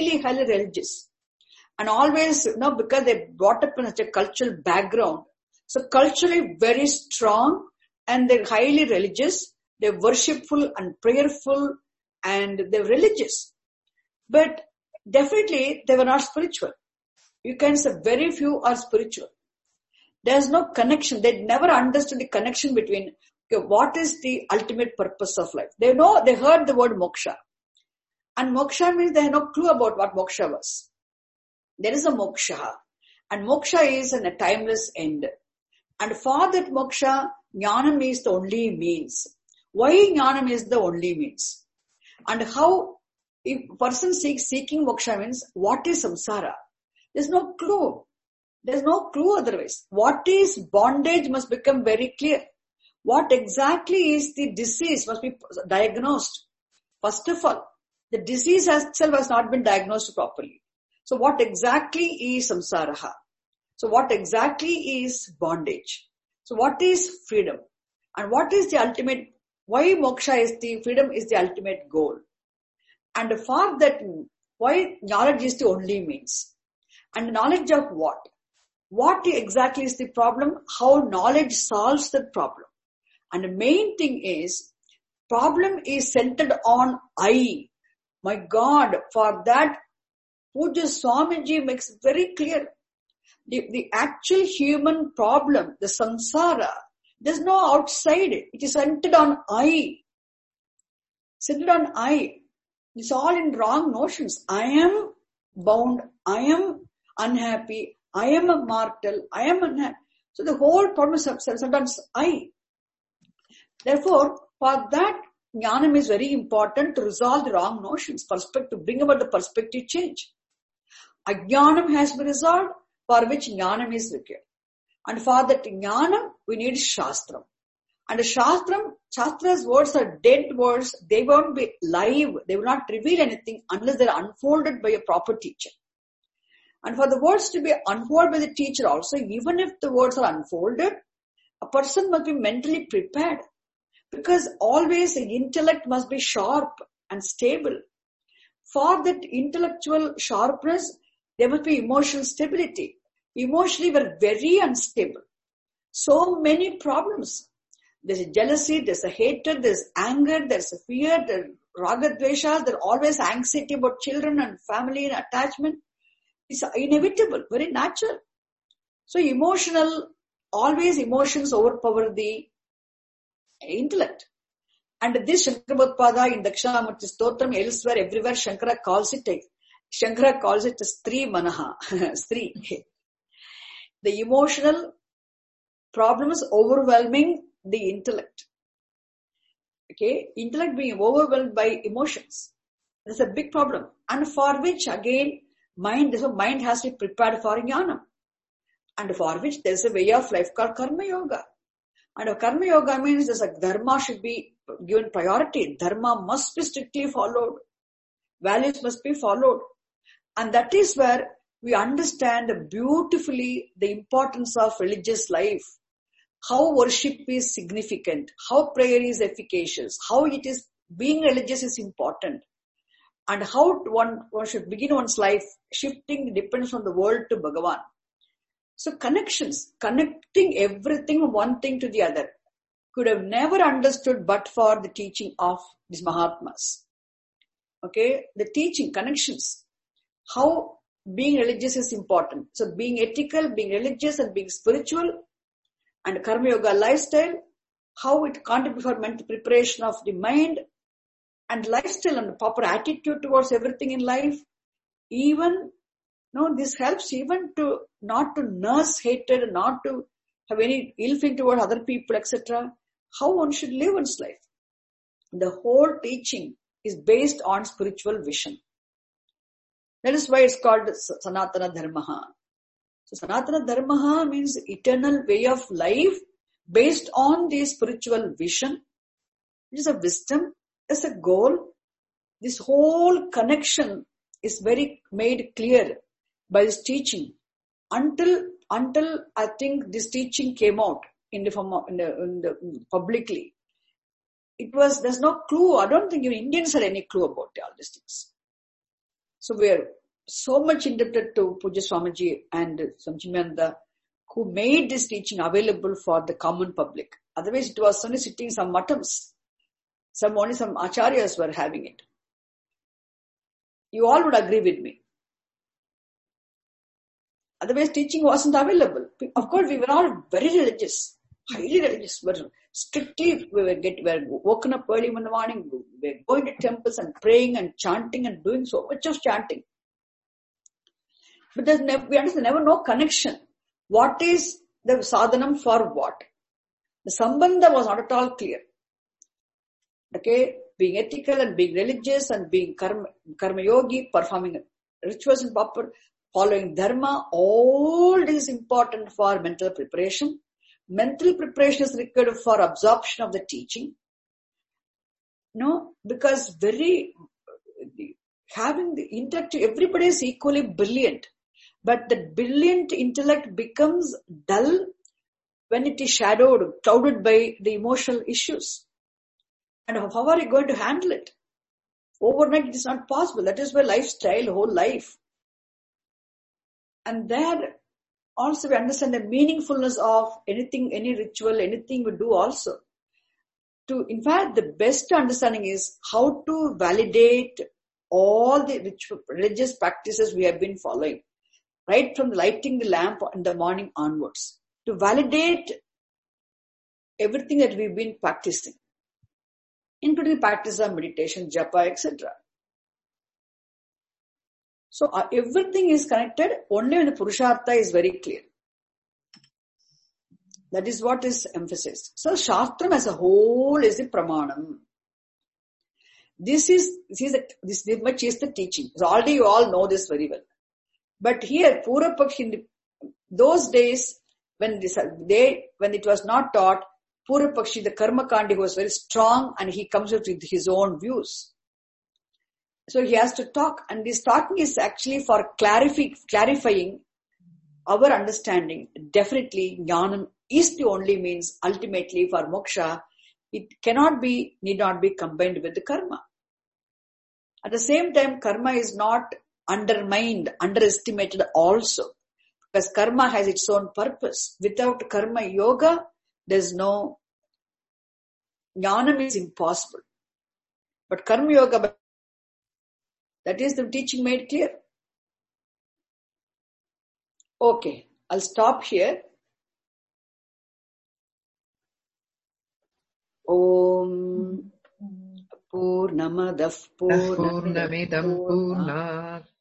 And always, because they brought up in such a cultural background. So culturally very strong and they're highly religious. They're worshipful and prayerful and they're religious. But definitely they were not spiritual. You can say very few are spiritual. There's no connection. They never understood the connection between what is the ultimate purpose of life. They heard the word moksha. And moksha means they had no clue about what moksha was. There is a moksha. And moksha is a timeless end. And for that moksha, jnanam is the only means. Why jnanam is the only means? And how, if a person seeking moksha means, what is samsara? There's no clue. There's no clue otherwise. What is bondage must become very clear. What exactly is the disease must be diagnosed. First of all, the disease itself has not been diagnosed properly. So what exactly is samsara? So what exactly is bondage? So what is freedom? And what is the ultimate, why moksha is freedom is the ultimate goal. And for that, why knowledge is the only means. And knowledge of what? What exactly is the problem? How knowledge solves that problem. And the main thing is, problem is centered on I. My God, for that, Pujya Swamiji makes it very clear. The actual human problem, the samsara, there's no outside it. It is centered on I. Centered on I. It's all in wrong notions. I am bound. I am unhappy. I am a mortal. I am unhappy. So the whole problem is centered on I. Therefore, for that, jnanam is very important to resolve the wrong notions, to bring about the perspective change. Ajnanam has been resolved, for which jnanam is required. And for that jnanam, we need shastram. And the shastra's words are dead words. They won't be live. They will not reveal anything unless they're unfolded by a proper teacher. And for the words to be unfolded by the teacher also, even if the words are unfolded, a person must be mentally prepared. Because always the intellect must be sharp and stable. For that intellectual sharpness, there must be emotional stability. Emotionally, we're very unstable. So many problems. There's a jealousy, there's a hatred, there's anger, there's a fear, there's raga-dveshas, there's always anxiety about children and family and attachment. It's inevitable, very natural. So always emotions overpower the intellect. And this Shankarabhodpada in Dakshinamurti Stotram, elsewhere, everywhere, Shankara calls it Stri Manaha. Stri. The emotional problems overwhelming the intellect. Okay, intellect being overwhelmed by emotions. That's a big problem. And for which, again, mind has to be prepared for jnanam. And for which there's a way of life called Karma Yoga. And Karma Yoga means dharma should be given priority. Dharma must be strictly followed. Values must be followed. And that is where we understand beautifully the importance of religious life, how worship is significant, how prayer is efficacious, how it is being religious is important, and how one should begin one's life shifting depends from the world to Bhagavan. So connections, connecting everything one thing to the other, could have never understood but for the teaching of these Mahatmas. Okay, the teaching, connections, how being religious is important. So being ethical, being religious and being spiritual and Karma Yoga lifestyle, how it contributes for mental preparation of the mind and lifestyle and the proper attitude towards everything in life. Even, this helps even to not to nurse hatred and not to have any ill feeling toward other people, etc. How one should live one's life. The whole teaching is based on spiritual vision. That is why it's called Sanatana Dharma. So Sanatana Dharma means eternal way of life based on the spiritual vision. It is a wisdom, as a goal. This whole connection is very made clear by this teaching. Until I think this teaching came out in the publicly, there's no clue. I don't think even Indians had any clue about all these things. So we are so much indebted to Pujya Swamiji and Samchimananda, who made this teaching available for the common public. Otherwise, it was only sitting some matams. Only some acharyas were having it. You all would agree with me. Otherwise, teaching wasn't available. Of course, we were all very religious, highly religious. But strictly, we were woken up early in the morning. We were going to temples and praying and chanting and doing so much of chanting. But we understand never no connection. What is the sadhanam for what? The sambandha was not at all clear. Okay, being ethical and being religious and being karma yogi, performing rituals and proper, following dharma, all this is important for mental preparation. Mental preparation is required for absorption of the teaching. Because having the intellect, everybody is equally brilliant. But the brilliant intellect becomes dull when it is clouded by the emotional issues. And how are you going to handle it? Overnight it is not possible. That is why lifestyle, whole life. And there also we understand the meaningfulness of anything, any ritual, anything we do also. In fact, the best understanding is how to validate all the religious practices we have been following. Right from lighting the lamp in the morning onwards. To validate everything that we've been practicing. Including the practice of meditation, japa, etc. So everything is connected only when the Purushartha is very clear. That is what is emphasized. So Shastram as a whole is the Pramanam. This much is the teaching. So already you all know this very well. But here, Purvapakshi, in those days, when it was not taught, Purvapakshi, the Karmakandi, was very strong and he comes out with his own views. So he has to talk, and this talking is actually for clarifying our understanding. Definitely, Jnanam is the only means ultimately for moksha. It need not be combined with the karma. At the same time, karma is not underestimated also. Because karma has its own purpose. Without karma yoga, there's no jnanam is impossible. But karma yoga, that is the teaching made clear. Okay, I'll stop here. Om Purnamadah Purnamidam Purnat